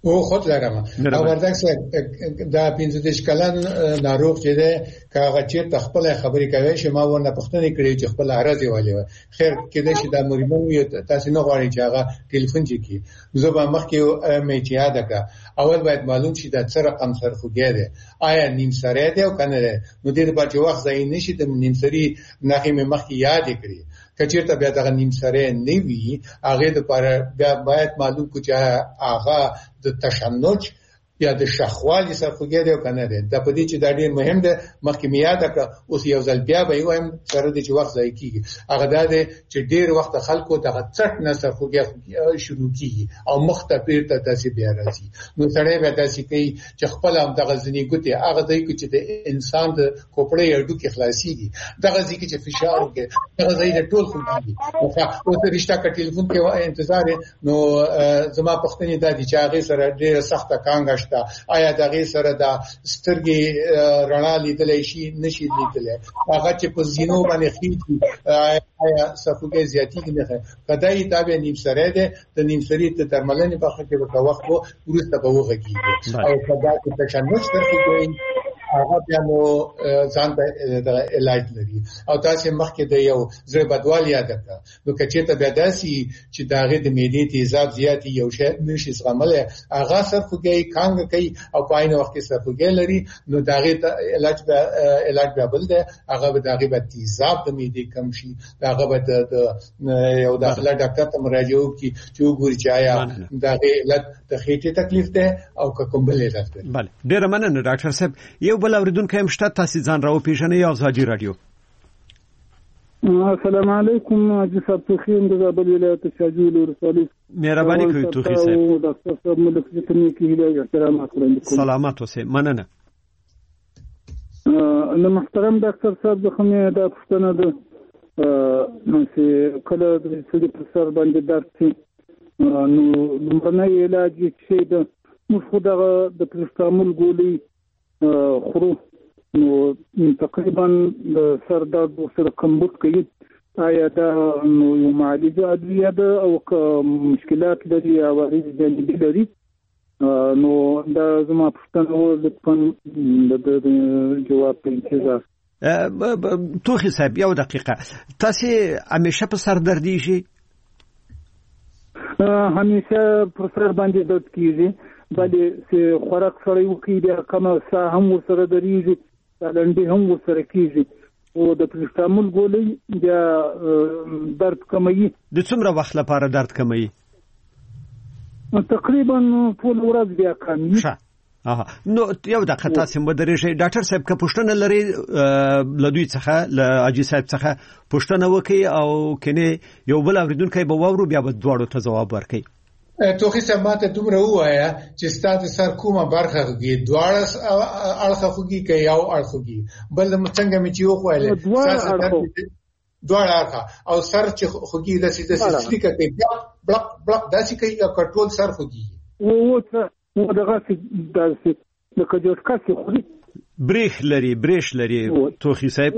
او خود لرم او وردک دا 15 کلن ناروغ چې ده کاغه چې تخپل خبرې کوي چې ما ونه پښتنې کړې چې خپل عرضه والي خیر کده چې دا مریمون وي تاسو نه غواړئ چې هغه ټلیفون چکی زه به مخکې مې چې یاد کړ اول باید معلوم شي دا څه رقم سرخوږی دی آیا نیم سره دی او کنه دی نو دې په چې وخت ځای نشي د نیم سری نخې مې مخکې یاد کړی کچیرته بیا دا نیم سره نه وي هغه د بیا باید معلوم کو چې هغه د تشنج یا د شخوالي سرخوږی دی او کنه دی دا په دې چې دا ډېر مهم دی مخکې مې یاد کړ اوس یو ځل بیا به وایم سره د چې وخت ځای کیږي هغه دا دی چې ډېر وخت خلکو دغه څټ نه سرخوږی شروع کیږي او مخته پیرته تاسو بیا راځي نو سړی به تاسو کوي چې خپل هم دغه ځنی ګوتې هغه دی چې د انسان د کوپړې اډو کې خلاصيږي دغه ځکه چې فشار کې دغه ځای د ټول خوږي او ته رښتا کا ټلیفون کې انتظار نو زما پښتنې د دې چې هغه سره ډېر سخت کانګه آیا دغه سره د سترګې رڼا لیدلای شي نشي لیدلای هغه چې په زینو باندې خېټي آیا سرخوږی زیاتی نه ده کداې دا به نیم سره ده د نیم سری ته درملنې په خاطر په وخت وو ورسته به وغږیږي او کدا چې تشنج سرخوږی هغه بیا نو ځان ته د علاج لري او تاسو مخکې د یو زړه بدوال یاد کړه نو کچېته بیا داسي چې داغه د معدې تیزاب زیاتی یو شی نشي زغمل هغه سرخوږی کانګ کوي او په عین وخت کې سرخوږی لري نو داغه علاج بیا بل ده هغه به داغه به تیزاب د معدې کم شي داغه به د یو داخله ډاکټر ته مراجعه وکړي چې وګوري چې آیا داغه علت د خېټې تکلیف ده او کوم بل علت ده. بله ډیر مننه ډاکټر صاحب. یو بل اوریدونکو هم شته تاسو ځان راو پیژنئ او ازادي رادیو. السلام علیکم حاجی صاحب توخی د زابل ولایت شاجول ورسالي. مهرباني کوئ توخی صاحب. ډاکټر صاحب ملک ستنی کې هیله احترامات وړاندې کوم. سلامات اوسئ. مننه. نو محترم ډاکټر صاحب د خمه د پښتنه د چې کله د سړي په سر باندې درد نو لمړنی علاج چې د مخدغه د پرستامول ګولۍ خورو نو تقریبا د سر درد سره کمبود کوي. آیا دا نو یو معالجه ادویه ده او مشکلات لري او جانبي لري؟ نو دا زما پښتنه و د جواب په انتظار. توخی صاحب یو دقیقه تاسو همیشه په سر دردی شي؟ همیشه پر سر باندې درد کیږي بلې چې خوراک سره یو کې د کومه ساه هم سره دریږي لنډي هم سره کیږي او د پرستامول ګولۍ یا درد کموي. د څومره وخت لپاره درد کموي؟ تقریبا ټول ورځ بیا کموي. نو یو دقیقه تاسو مدرسې ډاکټر صاحب که پښتنه لري لدوی څخه ل اجي صاحب څخه پښتنه وکي او کنه یو بل اوریدونکو به وورو بیا به دواړو ته جواب ورکړي. توخی صاحب ماته دومره وایا چې ستاسو سر کومه برخه کې دواړه اړخه خوږي کې یو اړخوږي بل څنګه مې چې وخوایله دواړه اړخه او سر چې خوږي د سړي کې بلک بلک داسې کوي او کنټرول سر خوږي و دغه داسې د کجوټکا کې خوري بریښ لري توخی صاحب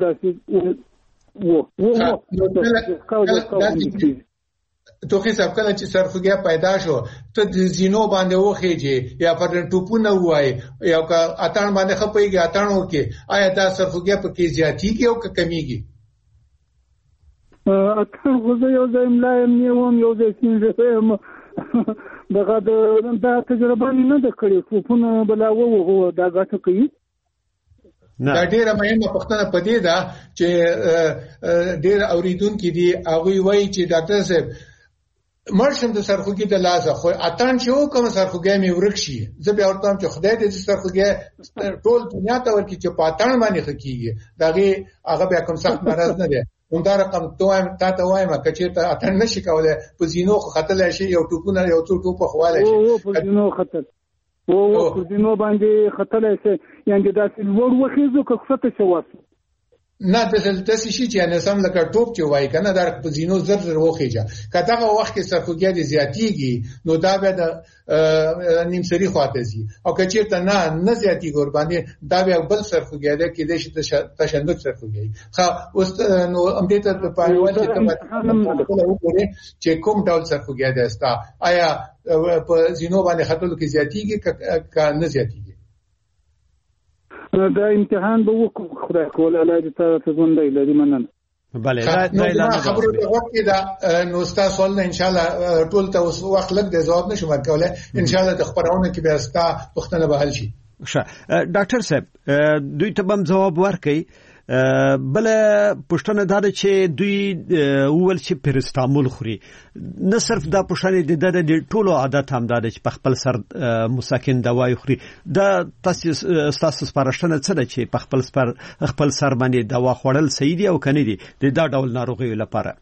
توخی صاحب کله چې سرخوږی پیدا شو ته د زینو باندې وخېږي یا پر ټوپونه وای یا که اتان باندې خپېږي اتانو کې آیا دا سرخوږی په کې زیاتیږي او کمیږي؟ اتان غوځي یو ځای ملایم نیوم یو ځای څنګه دغه دا تجربه نه ده کړې ټوپونه بلاوه دا غاټه کوي. دا ډیره مهمه پوښتنه پدې ده چې ډیر اوریدونکو دي هغه وایي چې ډاکټر صاحب مرشم د سرخوږی د لازه خو اتان چې کوم سرخوږی مې ورکشي زه بیا ورته چې خدای دې سرخوږی ټول دنیا ته ورکړي چې پاتان باندې خکېږي داغه هغه بیا کوم سخت مرز نه ده. همدا رقم تا ته وایم کچې ته اتان نشي کولای په زینو خطر شي یو ټوپونه یو ټوپ خواله شي په زینو خطر په زینو باندې خطر شي یعنی دا څلور وخیزو که څه شي واسه نه د شي چې نه سم لکه ټوپ چې وای کنه در په زینو زر زر وخیجه کته وخت کې سرخوږی دي زیاتیږي نو دا به د نیم سری خواته زی او کچیر ته نه زیاتیږي ور باندې دا به بل سرخوږی ده کې د تشندق سرخوږی خو اوس نو امدته په پایوال کې ته چې کوم ډول سرخوږی ده استا آیا په زینو باندې خطر کې زیاتیږي که نه زیاتیږي دا امتحان به وکړو خدای کول الله دې ته ژوندۍ لري مننه بله دا خبره د وخت کې دا نو تاسو ول ان شاء الله ټول ته وخت لګ د جواب نشم ورکولای ان شاء الله د خبرونه کې به استا پښتنه به حل شي ډاکټر صاحب دوی ته هم جواب ورکړي بل پښتنه دا چې دوی اول چې پرستامول خوري نه صرف دا پښتنه د ټولو عادت هم دا چې په خپل سر مسکن دوايي خوري دا تاسو سپارښتنه څه ده چې په خپل سر باندې دوا خوړل صحیح دي او کني دي دا ډول ناروغي لپاره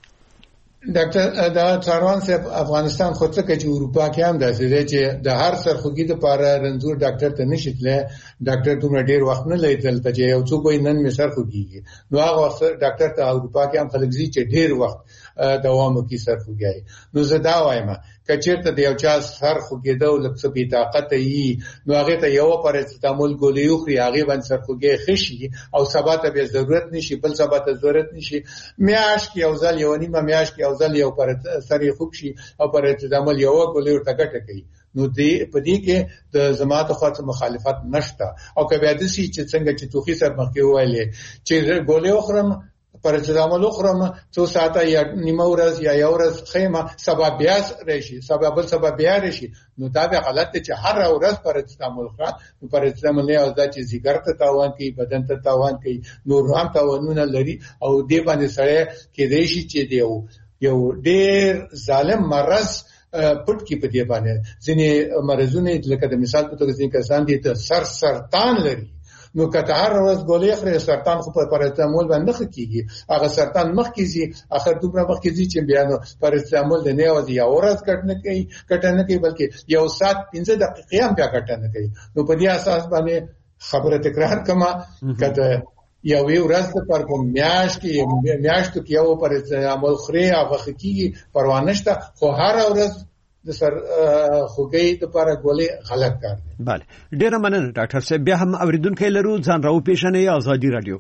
ډاکټر دا څاروان صاحب افغانستان خو څه کې چې اروپا کې هم داسې دی چې د هر سرخوږي لپاره رنځور ډاکټر ته نشیتله ډاکټر دومره ډیر وخت نه لیدل ته یو څوک نن می سرخوږي نو هغه ډاکټر ته اروپا کې هم خلک زی چې ډیر وخت دوام کوي سرخوږي نو زه دا وایم کچېرته د یو چا سرخوږي د لکه په طاقت یې نو هغه ته یو پاراسټامول ګولۍ خوري هغه باندې سرخوږي خشي او سبا ته به ضرورت نشي بل سبا ته ضرورت نشي میاش کې یو ځل یو نیمه میاش کې یو ځل یو پر سری خوب شي او پاراسټامول یو ګولۍ ورته ګټه کوي نو دې په دې کې د زماده خاصه مخالفت نشته او کبه د سي چې څنګه چې توخي سر مخکې وایي چې ګولۍ اخرم پاراسټامول خورم څو ساعته یا نیمه ورځ یا یو ورځ خیمه سبب بیا راشي سبب بیا راشي نو دا به غلط چې هر ورځ پاراسټامول خورم نو پاراسټامول نه اوځي چې ځګر ته تاوان کوي بدن ته تاوان کوي نور هم تاوانونه لري او دې باندې سره کې دی چې یو ډېر ظالم مرض پټ کی په دې باندې ځینې مرزونه لکه د مثال په توګه ځینې کسان دي ته سرطان لري نو کته هر ورځ ګولۍ خوري سرطان خو په پاراسټامول باندې نه کیږي هغه سرطان مخ کیږي اخر دومره مخ کیږي چې بیا نو پاراسټامول د نه وځي یو ورځ کټنه کوي بلکې یو ساعت 15 دقیقې هم بیا کټنه کوي نو په دې اساس باندې خبره تکرار کما کته یو ورځ پر کوم میاشتو کې یو پاراسټامول خوري هغه کیږي پروا نشته خو هر ورځ د سر خوګي ته پر غولې غلط کار دی bale ډیره مننه ډاکټر صاحب بیا هم اوریدونکو لرو ځان راو پیښنه آزادي رادیو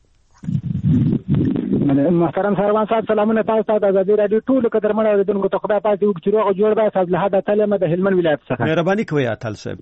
محترم سروان صاحب سلامونه تاسو ته د آزادي رادیو ټول قدرمن اوریدونکو ته خدای پاک دې وکړي او جوړ به تاسو له هدا تعلیم د هلمند ولایت څخه مهرباني کوي اتل صاحب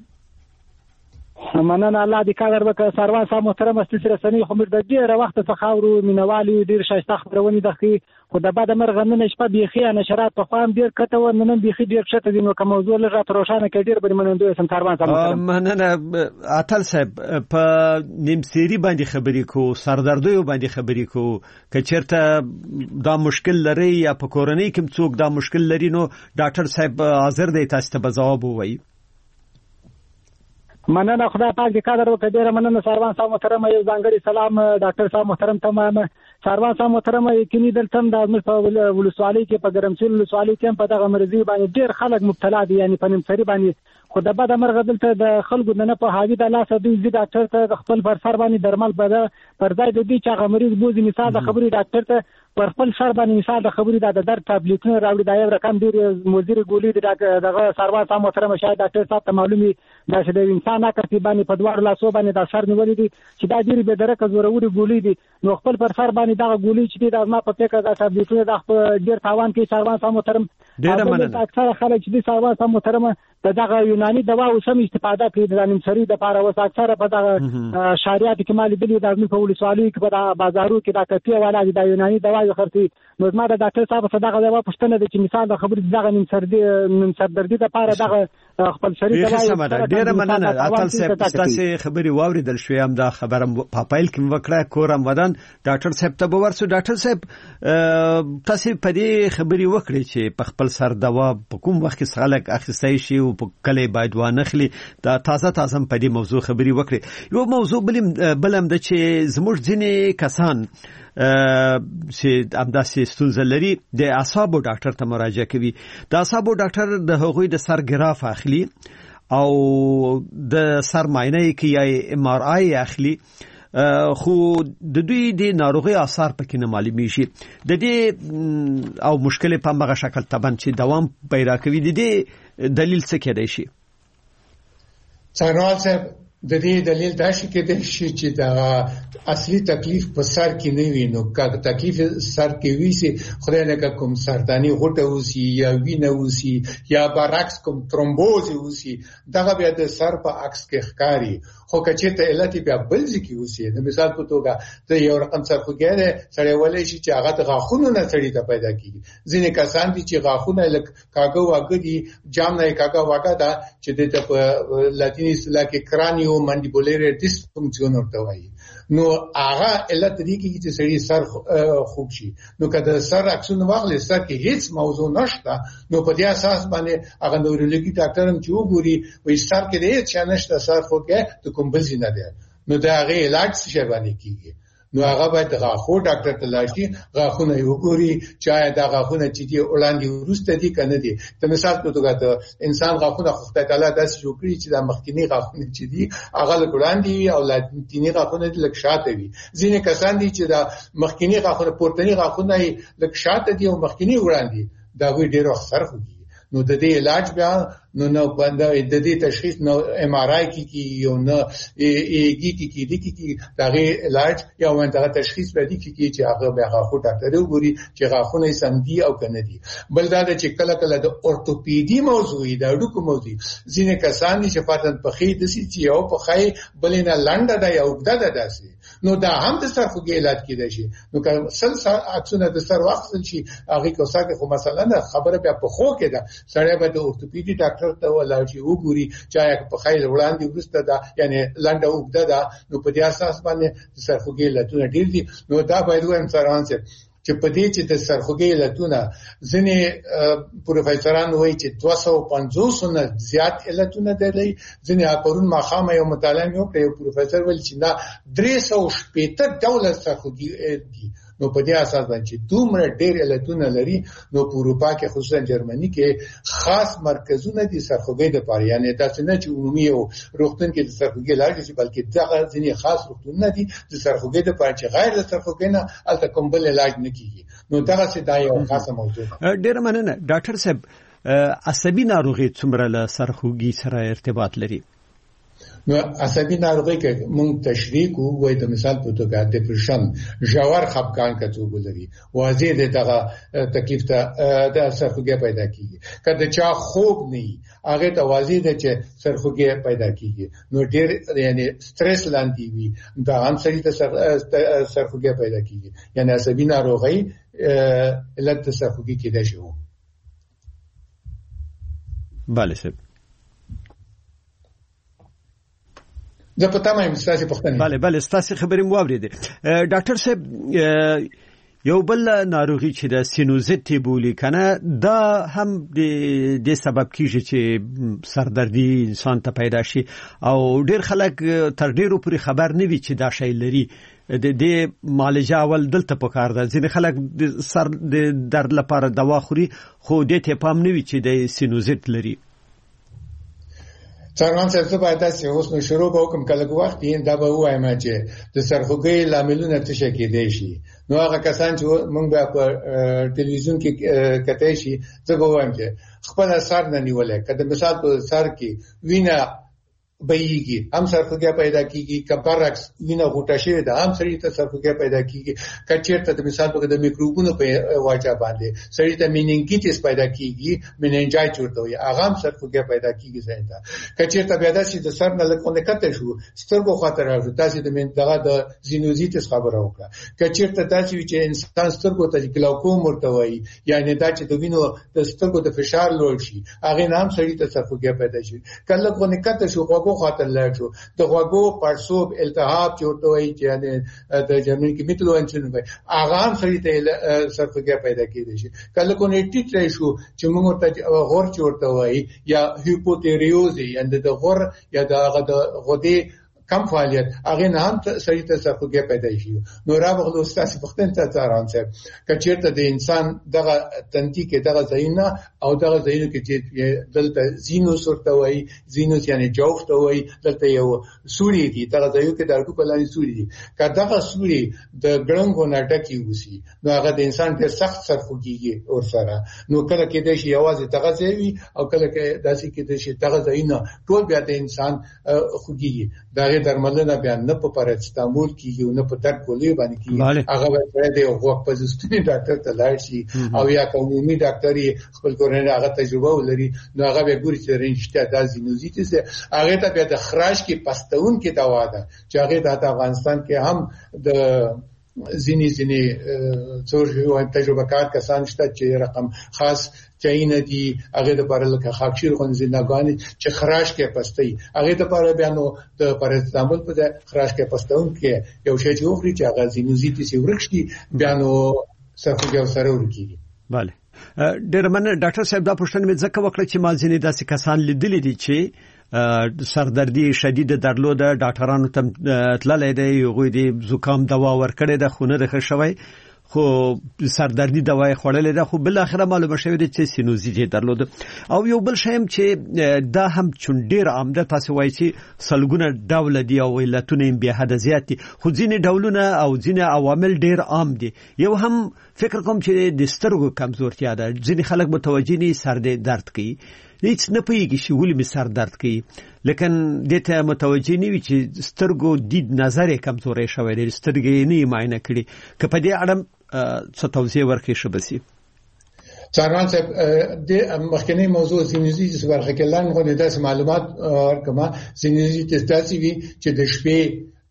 مننه الله دې کار وکړي سروان صاحب محترم استاد رسنی خو د ډیره وخت څخه خاورو مینوالي ډیر شایسته خبرونه دغه خو د بعد مرغنه شپه بيخي نشرات په خام ډیر کته و نن بيخي ډیر شته دي نو کوم موضوع لږه روښانه کې ډیر بری منندوی سم سروان صاحب مننه اتل صاحب په نیمسيري باندې خبرې کو سردردوی باندې خبرې کو کچرته دا مشکل لري یا په کورنۍ کې څوک دا مشکل لري نو ډاکټر صاحب حاضر دی تاسو ته جواب وایي مننه خدای پاک دې قدر وکړي ډیره مننه سروان صاحب محترم یو ځانګړي سلام ډاکټر صاحب محترم تمام سروان صاحب محترم یقیني دلته د ولسوالۍ کې په ګرمسیر ولسوالۍ کې په دغه مرضی باندې ډیر خلک مبتلا دي یعنی په نیمسری باندې خو د بعد مرغه دلته د خلکو نه په حاوی د لاس دوی ډاکټر ته خپل فرسر باندې درمل پر ځای د دې چې هغه مریض بوزي مثال د خبري ډاکټر ته پر خپل سر باندې مثال د خبري د درد ټابلیټونه راوړي دا یو رقم ډیر مدیر ګولې دغه سروان صاحب محترم شاید ډاکټر صاحب ته معلومي دا چې د انسان اکتی باندې په دوار لاسو باندې د سر نیولې دي چې دا ډیر به درکه زوروري ګولې دي نو خپل پر سر باندې دا ګولې چې د ما په فکر دا ټابلیټونه د ډیر تاوان کې سروان صاحب محترم ډیر مننه اکثر خلک چې سروان صاحب محترم دغه یوناني دوا او سم استفاده کوي د نیمسری د لپاره وس اکثر په دغه شریعت کې مالي دلی د په ولسوالۍ کې په بازارو کې دا کتي والا د یوناني دوا یو خرتي نو ما د ډاکټر صاحب څخه دغه دوا پښتنه د چې مثال د خبرې دغه نیمسردردي د لپاره دغه خپل شریک دوا ډیره مننه اتل صاحب تاسو خبري واوریدل شوې هم دا خبره په پایل کې وکړه کورم ودان ډاکټر صاحب ته ورسو ډاکټر صاحب تاسو په دې خبري وکړي چې په خپل سر دوا په کوم وخت کې خلک اخیستای شي او په کله باید وانخلي دا تازه په دې موضوع خبري وکړي یو موضوع بلم د چې زموږ ځینې کسان چې امداسي ستونزه لري د اعصابو ډاکټر ته مراجعه کوي د اعصابو ډاکټر د هغوی د سر ګراف اخلي او د سر معاینه کوي یا ام ار آی اخلي خو د دوی د ناروغي آثار پکې نه معلومي شي د دې او مشکل په مغه شکل تبان چې دوام پیدا کوي د دې دلیل څه کېدای شي څنګه صاحب د دې دلیل دا شي چې دا اصلي تکلیف په سر کې نه وي نو که تکلیف سر کې وي سي خدای نه کوم سرطاني غوټه وسی یا وینه وسی یا برعکس کوم ترومبوز وسی دغه بیا د سر په عکس کې ښکاری خو کچې ته علت بیا بل ځکه وسی د مثال په توګه د یو رقم سرخوږی سره ولې شي چې هغه د غاښونو نه سړی ته پیدا کیږي ځینې کسان دي چې غاښونه لک کاګو واګ دي جام نه کاګو واګ دا چې د په لاتینی اصطلاح کې کرانیو منډیبولر ډیسفنکشن ورته وایي نو هغه علت دی چې سړی سر خوب شي نو کله سر عکسونه واغلي سر کې هیڅ موضوع نشته نو په دې اساس باندې هغه نورولوژي ډاکټر هم چې وګوري وایي سر کې هیڅ نشته سر خوګه ته کوم بل ځای نه دی نو دا هغه علاج څه باندې کیږي نو هغه باید غاښو ډاکټر ته لاړ شي غاښونه یې وګوري چې دا غاښونه چې دی وړاندې ورسته دي کنه دي د مثال په توګه د انسان غاښونه خدای تعالی داسې جوړ کړی چې د مخکینی غاښونه چې دي هغه وړاندې او لاتینی غاښونه لږ شاته وي ځینې کسان دي چې د مخکینی غاښونه پورتنی غاښونه لږ شاته دي او مخکینی وړاندې دا وی ډېر اخر خوږي نو د دې علاج بیا نو باندې د دې تشخیص نو ام ار آی کی یو نو ای گی کی دغه علاج یا وانته تشخیص باندې کی چې هغه به غاښو ډاکټر وګوري چې غاښونه سم دي او کنه دي بل دا چې کله کله د اورتوپیدي موضوع دا ډوکو موضوع ځینې کسان چې فاتن په خې د سي چې او په خې بلینه لنډه ده یا وګدا ده داسي نو دا هم د سرخوږي علاج کیدای شي نو که سلسله عکسونه د سر وخت شي هغه کوڅه خو مثلا خبره بیا په خو کې ده سړی به د اورتوپیدي ډاکټر ته ولاړ شي وګوري چې په خیر وړاندې ورسته ده یعنی لنډه وګدا ده نو په دې اساس باندې سرخوږي علتونه ډیر دي نو دا باید وایم سره چې په دې چې د سرخوږي علتونه ځنې پروفیسوران وایي چې 250 نه زیات علتونه دي ځنې پرون مخامه یو مطالعه وکړه یو پروفیسور ویل چې دا 380 ډول سرخوږي دي نو په دې اساس باندې دومره ډېر علتونه لري نو په اروپا کې خصوصا جرمني کې خاص مرکزونه دي سرخوږي د پاره یعنی تاسو نه چې عمومي او روغتون کې د سرخوږي علاج شي بلکې دغه ځینې خاص روغتونونه دي د سرخوږي د پاره چې غیر د سرخوږي نه الته کوم بل علاج نه کیږي نو دغه څه دا یو خاصه موضوع ډېر مننه ډاکټر صاحب عصبي ناروغي څومره له سرخوږي سره ارتباط لري نو عصبي ناروغي کې مونږ تشریح کوو د مثال په توګه ډیپریشن ژور خپګان کتو لري واضح دغه تکلیف ته د سرخوږي پیدا کیږي کله چې خوب نه هغه ته واضح ده چې سرخوږي پیدا کیږي نو ډېر یعنی سټرس لاندې وي دا هم سړي ته سرخوږي پیدا کیږي یعنی عصبي ناروغي علت سرخوږي کېدای شي bale sir زه پته مې ستاسو پوښتنه bale ستاسو خبرې مو اوریدې ډاکټر صاحب یو بل ناروغي چې د سینوزیت بولی کنه دا هم د سبب کیږي چې سردردي انسان ته پیدا شي او ډیر خلک تر ډیرو پورې خبر نه وي چې دا شی لري د معالجه اول دلته پکار ده ځینې خلک د سر د درد لپاره دوا خوري خو دې ته پام نه وي چې د سینوزیت لري څنګه چې باید تاسو اوس نو شروع وکم کله وخت یې دا به وایم چې د سرخوږي لاملونه څه شي کېدای شي نو هغه کسان چې موږ په ټلویزیون کې کتای شي زه به وایم چې خپل سر نه نیولای کله مثال په سر کې وینا بېږي هم سرخوږي پیدا کیږي کبرعکس وینه غوټه شي دا هم سړی ته سرخوږي پیدا کیږي کچېرته د مثال په د میکروبونو په واجب باندې سړی ته مینینګیټس پیدا کیږي مینینجایټ ورته وي هغه هم سرخوږي پیدا کیږي ځینته کچېرته بیا داسې د سر نه لکونه کته شو سترګو خاطر راځي تاسو د دغه د زینوزیټس خبره وکړه کچېرته تاسو چې انسان سترګو ته ګلاوکوم ورته وایي یعنی دا چې د وینو د سترګو د فشار لوړ شي هغه هم سړی ته سرخوږي پیدا شي کله کو کته شو خاطر لرجو د غوګو پړسوب التهاب چورته وي چې د جرمن کې میتلو انسولین وي هغه هم سړی ته سرخوږي پیدا کیږي کله کو نیټیټ شو چې موږ ته غور چورته وي یا هیپوتیریوز یعنی د غور یا د غدې کم فعالیت هغه نه هم سړی ته سرخوږی پیدا شي. نو راغلو استاد پختن ته ځاران صاحب کچیرته د انسان دغه تنتی کې دغه ځایونه او دغه ځایونه کې چې دلته زینوس ورته وایي، زینوس یعنی جوف ته وایي، دلته یو سوري دي دغه ځایو کې درکو کولای سوري دي که دغه سوري د ګړنګو ناټکی وسی نو هغه د انسان ډېر سخت سرخوږي اور سره. نو کله کې د شي یوازې دغه ځای او کله کې داسې کې د شي دغه ځایونه ټول بیا د انسان خوږي دغه درملنه بیا نه په پاراسټامول کېږي نه په درد ګولۍ باندې کېږي، هغه باید د غوږ په ځستنی ډاکټر ته لاړ شي او یا عمومي ډاکټر خپل کورنۍ هغه تجربه ولري نو هغه به ګوري چې رنجته د زینوزیټس هغه ته بیا د خراش کې پستون کې دوا ده چې هغه د افغانستان کې هم د ځینې څور تجربه کار کسان شته چې رقم خاص چاینه دي هغه د لپاره لکه خاکشیر خون زندګانی چې خراش کې پستي هغه د لپاره بیانو د پاراسټامول په خراش کې پستون کې یو شی چې وخوري چې هغه زینوزیټس ورکشي بیانو سرخوږی سره ورکیږي. bale ډېر مننه ډاکټر صاحب دا پوښتنه مې ځکه وکړه چې ما ځینې داسې کسان لیدلي دي چې سردردي شدید درلوده ډاکټرانو ته تللی دی هغوی د زکام دوا ورکړې ده خو نه ده ښه شوی خو سردردي دوا یې خوړلې ده خو بل اخره معلومه شوې ده چې سینوزیټ درلوده. او یو بل شی هم چې دا هم چون ډېر عام ده تاسو وایي چې سلګونه ډوله دي او علتونه یې بې حده زیات دي خو ځینې ډولونه او ځینې عوامل ډېر عام دي. یو هم فکر کوم چې د سترګو کمزورتیا ده، ځینې خلک متوجه نه سر درد کوي هیڅ نه پوهیږي چې ولې مې سر درد کوي لیکن دته متوجه نه وي چې سترګو دید نظر کمزوري شوی دی سترګې نه معاینه کړي که په دې اړه څه توضیح ورکړي شبسي. څارمان صاحب د مخکنی موضوع سینوزیټس ورخه کې لاندې غوډه داسې معلومات ورکما سینوزیټس داسې وي چې د شپې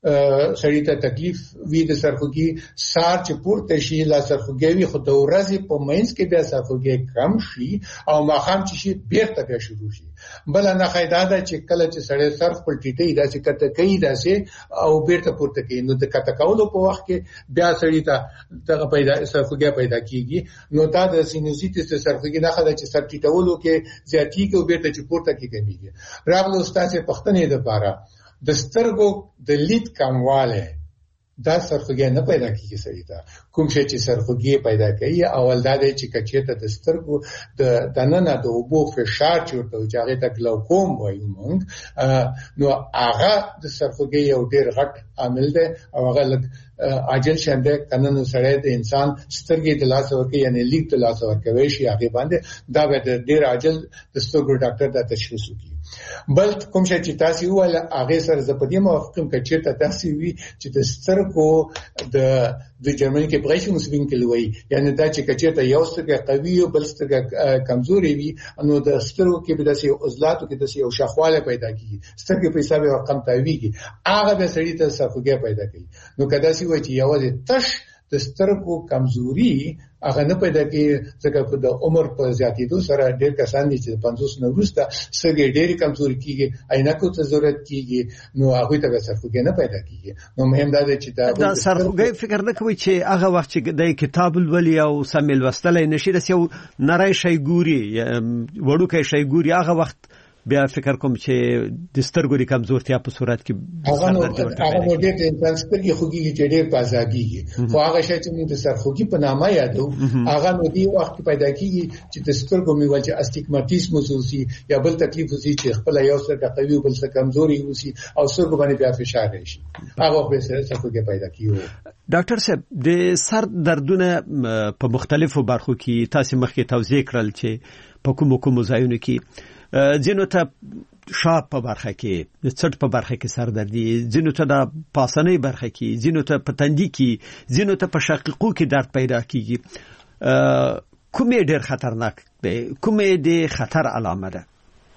سړی ته تکلیف وی د سرخوږي سار چې پورته شي لا سرخوږي وي خو د ورځې په مینس کې بیا سرخوږي کم شي او ماخام چې شي بیرته بیا شروع شي. بل نه قاعده ده چې کله چې سړی سر خپل ټیټي داسې کته کوي داسې او بیرته پورته کوي نو د کته کولو په وخت کې بیا سړی ته دغه پیدا سرخوږي پیدا کیږي نو دا د سینوزیټس سرخوږي نه خدای چې سر ټیټولو کې زیاتی کې او بیرته چې پورته کې کمیږي. راغلو استاد پښتنې د پاره د سترګو د لید کمواله دا سرخوږی نه پیدا کیږي سړی ته کوم شي چې سرخوږی پیدا کوي اول دا دی چې کچېته د سترګو د دننه د اوبو فشار چورته او هغه ته ګلوکوم وایي مونږ نو هغه د سرخوږی یو ډیر غټ عامل دی او هغه لږ عاجل شنده کنه نو سړی د انسان سترګې د لاس ورکوي یعنی لید د لاس ورکوي شي هغه باندې دا به ډیر عاجل د سترګو ډاکټر د تشخیص وکړي. بل کوم شي چې تاسو وایي هغه سره زپدي موافقم کچې ته تاسو وی چې د سترګو د جرمني کې برېښم وینکل وایي یعنی دا چې کچې ته یو سترګه قوي او بل سترګه کمزوري وي نو د سترګو کې به داسې عضلاتو کې داسې یو شخواله پیدا کیږي سترګې په حساب رقم تاویږي هغه به سړی ته سرخوږی پیدا کوي. نو کدا سی وایي چې یوازې تش د سترګو کمزوري هغه نه پیدا کیږي ځکه په د عمر په زیاتېدو سره ډېر کسان دي چې 50 نه وروسته سترګې ډېری کمزوري کیږي عینکو ته ضرورت کیږي نو هغه ته سرخوږی نه پیدا کیږي. نو مهم دا دی چې دا سرخوږی فکر نه کوي چې هغه وخت چې د کتاب الولي او سمیل وستلې نشي رسي او نری شي ګوري وړوکې شي ګوري هغه وخت بیا فکر کوم چې د سترګو د کمزورتیا په صورت کې هغه نو ډېر انسان سترګې خوږي چې ډېر پازاګي خو هغه شی چې موږ د سرخوږي په نامه یادو هغه نو دی وخت پیدا کیږي چې د سترګو میول چې استیګماتیزم وسوسي یا بل تکلیف وسي چې خپل یو سترګه قوي بل څه کمزوري وسي او سترګو باندې بیا فشار راشي هغه به سرخوږي پیدا کیږي. ډاکټر صاحب د سر دردونه په مختلفو برخو کې تاسو مخکې توضیح کړل چې په کومو ځایونو کې ځینو ته شاپ په برخه کې د څټ په برخه کې سر دردي ځینو ته د پاسنۍ برخه کې ځینو ته په تندي کې ځینو ته په شقیقو کې درد پیدا کیږي کومې ډېر خطرناک دی کومې د خطر علامه ده؟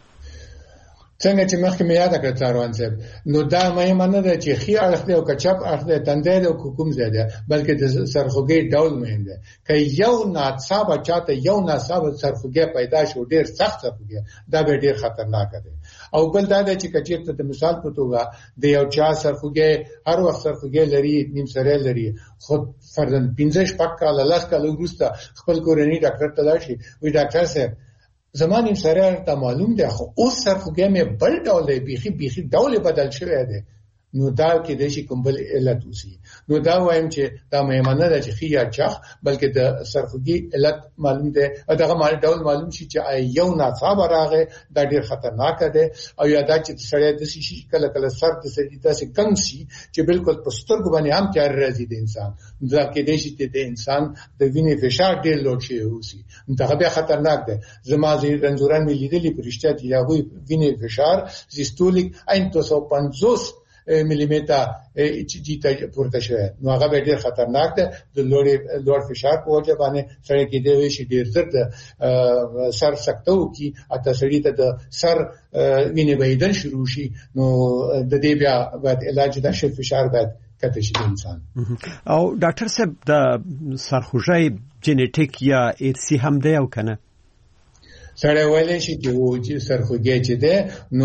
څنګه چې مخکې مې یاد کړ څاروان صاحب نو دا مهمه نه ده چې خي اړخ دی او کچپ اړخ دی تندې دی او کوم ځای دی بلکې د سرخوږی ډول مهم دی که یو ناڅاپه چاته یو ناڅاپه سرخوږی پیدا شو ډیر سخت سرخوږی دا به ډیر خطرناک دی. او بل دا دی چې کچېرته د مثال په توګه د یو چا سرخوږی هر وخت سرخوږی لري نیم سره لري خو فردن 15 پک کاله لاس کاله وروسته خپل کورنۍ ډاکټر ته لاړ شي وی ډاکټر صاحب زمانیم سره ته معلوم دی خو اوس سرخوږی مې بل ډول دی بیخي ډول بدل شوی دی نو دا کې د شي کوم بل علت وسی. نو دا وایم چې دا مېمنه د خیا چخ بلکې د سرخوږي علت معلوم ده، دغه مال ډول معلوم شي چې یو ناڅاپ راغی دا ډیر خطرناک ده، او یا دا چې سړی د شي کله کله سر د سړي داسې کم شي چې بالکل په سترګو باندې هم تیار راځي د انسان، دا کې د شي د انسان د وینې فشار ډیر لوړ شي وسی، دا به خطرناک ده. زما رنځوران مې لیدلي پرشته دي هغه وینې فشار سیستولیک 250 میلیمتر چې ته پورته شوی، نو هغه ډیر خطرناک ده. د لوړ فشار په وجه باندې سړی کې دی شي ډیر زر د سر سکتو کی اته سړی ته د سر وینې بهیدل شروع شي، نو د دې بیا باید علاج د شر فشار باید کته شي انسان. او ډاکټر صاحب د سرخوږی جنټیک یا ارثي هم دی او کنه؟ سره ویلې شي چې سرخوږی چې ده نو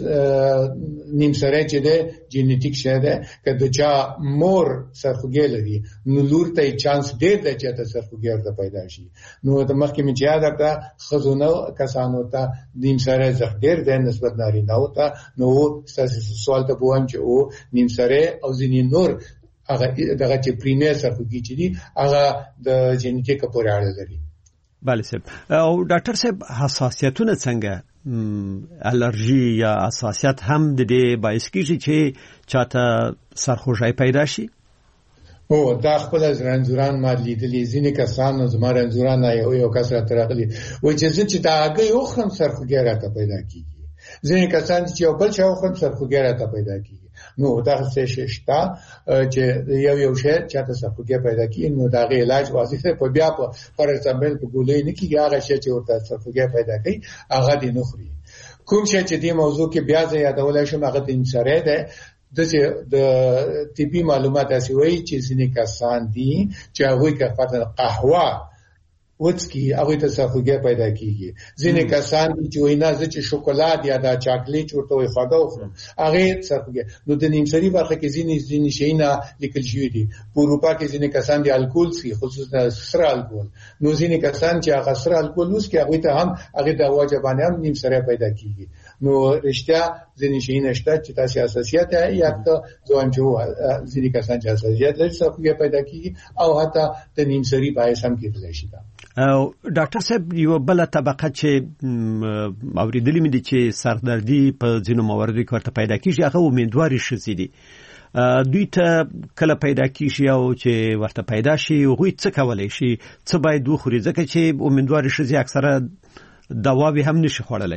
نیم سره چې ده جنټیک شه ده، کله چې مور سرخوږی لري نو لور ته چانس ډېر دی چې ته سرخوږی ورته پیدا شي. نو د مخکې مې چې یاد کړه خزونه کسانو ته نیم سره زخ ډېر دی نسبت نارینه او ته، نو تاسو سوال ته ووایم چې او نیم سره او ځینې نور هغه دغه چې پریمیر سرخوږی چې دي هغه د جنټیک پورې اړه لري. بله صاحب. او ډاکټر صاحب حساسیتونه څنګه، الرژي یا حساسیت هم د دې باعث کیږي چې چاته سرخوږی پیدا شي؟ او دا خپل رنځوران ما لیدلي ځینې کسان زما رنځوران یو کس راته راغلی وایي چې زه چې دا هګۍ وخورم سرخوږی راته پیدا کیږي، ځینې کسان چې یو بل شی وخورم سرخوږی راته پیدا کیږي. نو دا څه شته چې یو شی چې تاسو سرخوږی پیدا کیږي، نو دا غي علاج واضح په بیا په پر ایگزامپل په ګولې نه کیږي، هغه شی چې ورته سرخوږی پیدا کوي هغه دې نه خوري. کوم شی چې دې موضوع کې بیا زه یادولای شم هغه د انسره ده د طبي معلومات اسي وایي چې ځینې کسان دي چې هغه کې قهوه وڅکي هغه ته سرخوږی پیدا کیږي، ځینې کسان چې وینا زه چې شوکولاد یا دا چاکلیټ ورته وي خواږه وخورم هغه سرخوږی. نو د نیمسری برخه کې ځینې شیونه لیکل شوی دي. په اروپا کې ځینې کسان د الکول سي، خصوصا سره الکول، نو ځینې کسان چې هغه سره الکول وڅکي هغه ته هم هغه د واجب باندې هم نیمسری پیدا کیږي. نو رښتیا ځینې شیونه شته چې تاسو حساسیت یا ته ځوان چې ځینې کسان چې حساسیت لري سرخوږی پیدا کیږي او حتی د نیمسری باعث هم کېدلی شي. او ډاکټر صاحب یو بل طبقه چې اوریدلې مې دي چې سردردي په ځینو مواردو کې ورته پیدا کیږي هغه امیدواري شې دي، دوی ته کله پیدا کیږي او چې ورته پیدا شي هغه څه کولای شي، څه باید وخوري، ځکه چې امیدواري شې اکثره دواوی هم نشي خوړلای.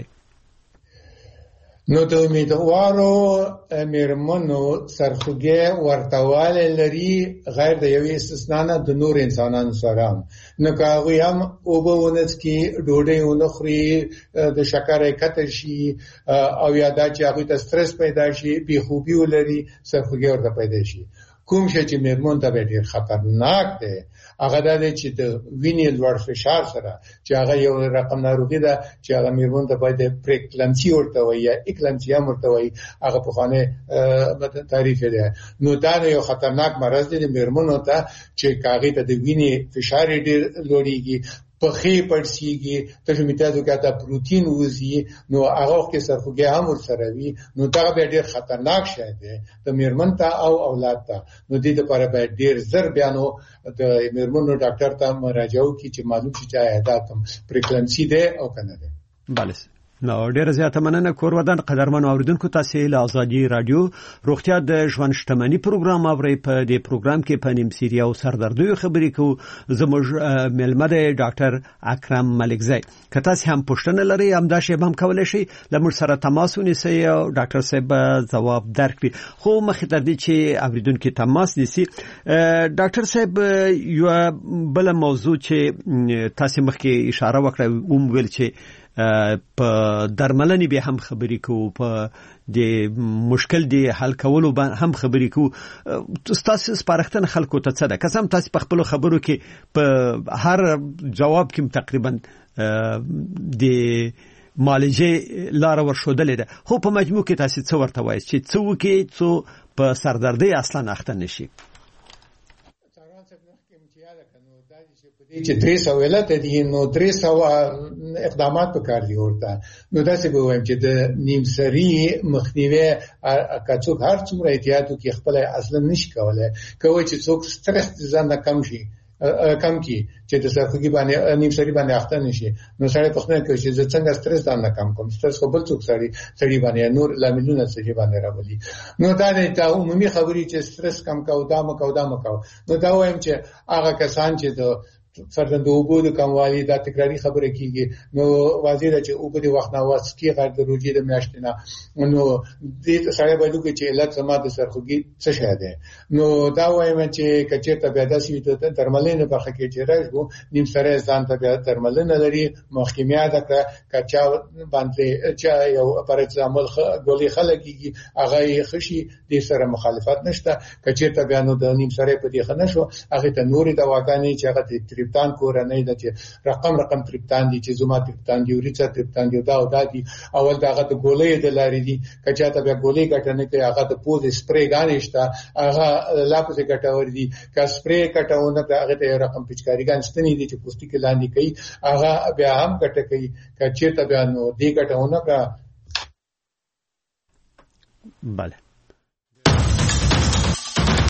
نو د امیدوارو میرمنو سرخوږی ورتواله لري غیر د یوې استثنا نه د نور انسانانو سره، نو هغه هم اوبونس کې ډوډۍ ونخري، د شکر کته شي او یا دا چې هغه ته سټرس پیدا شي، بی خوبي ولري، سرخوږی ورته پیدا شي. کوم شي چې میرمن ته ډېر خطرناک دی هغه د چې د وینې لوړ فشار سره چې هغه یو رقم ناروغي ده چې هغه میرمن ته باید پریکلمسی ورته وي یا اکلمسیا ورته وي، هغه په خانه تعریف دی. نو دا یو خطرناک مرض دی میرمنو ته چې هغه ته د وینې فشار ډېر لوړیږي، پخې پړسیږي، ته میتازو کې تا پروتین وزي، نو هغه کې سرخوږی هم ورسره وي، نو دا به ډېر خطرناک شی دی د میرمن ته او اولاد ته. نو دې لپاره به ډېر زر بیانو د میرمنو ډاکټر ته مراجعه وکړي چې معلوم شي چې آیا دا پریکلمسی دی او کنه دی. بله. نو ډیره زیاته مننه کورودان قدرمنو اوریدونکو، تاسو له ازادي رادیو روغتیا د ژوند شتمنۍ پروګرام اورئ. په دې پروګرام کې په نیمسیری او سردردیو خبرې کوو. زموږ ملمه دی ډاکټر اکرم ملکزی. که تاسو هم پوښتنه لرئ همدا شی هم کولای شئ له موږ سره تماس ونیسئ او ډاکټر صاحب ځواب درکړي. خو مخکې تر دې چې اوریدونکو تماس نیسي، ډاکټر صاحب یو بل موضوع چې تاسو مخکې اشاره وکړه ویل چې په درملنې به هم خبرې کوو، په د مشکل دی حل کولو هم خبرې کوو. تاسو سپارښتنه خلکو ته څه ده؟ قسم تاسو په خپل خبرو کې په هر جواب کې تقریبا د معالجې لار ورښودلې ده، خو په مجموع کې تاسو څه ورته وایي چې څه وکړي څو په سردردي اصلا اخته نشي؟ چې 300 ولات دي نو 300 اقدامات وکړ دي ورته نو داسې به وایم چې د نیمسری مخنیوي کڅوک هر څومره احتیاط وکړي خپل اصلا نشي کولای کوي چې څوک سټرس ځان کم شي کم کی چې د سرخوږي باندې نیمسری باندې اخته نشي نو سړی په خپل کې چې څنګه سټرس ځان کم کوم سټرس خپل څوک سړی باندې نور لاملونه سړي باندې راولي نو دا د عمومي خبري چې سټرس کم کاو دا مکاو نو دا وایم چې هغه کسان چې د فرضاً د اوبو د کموالي دا تکراری خبره کیږي نو واضح ده چې اوبو د وخت نه واسکی غیر د روجي د میاشتې نه نو دې سړی باندې کې چې علت سما د سرخوږي څه شه ده نو دا وایم چې کچېرته بیا داسې وي ته درملنه په خکې چې راځو نیم سره ځان ته بیا درملنه لري محکمه ده کچا باندې چې یو پر ایگزامپل ګولې خلکیږي هغه خشي د سره مخالفت نشته کچېرته بیا نو د نیم سره په دې خنه شو هغه ته نوري دواګانې چې هغه تریپتان کورنۍ د چې رقم تریپتان دي چې زما تریپتان دي وريڅه تریپتان دي دا او دادي اول داغه د ګولې د لارې دي کچاته بیا ګولې ګټنه کوي هغه د پوز سپری غانېشته هغه لاپسې ګټور دي کا سپری کټاونه هغه ته رقم پچکاریګان ستنې دي چې پوستې کې لاندې کوي هغه بیا هم ګټه کوي کچېته بیا نو دې ګټاونه کا بله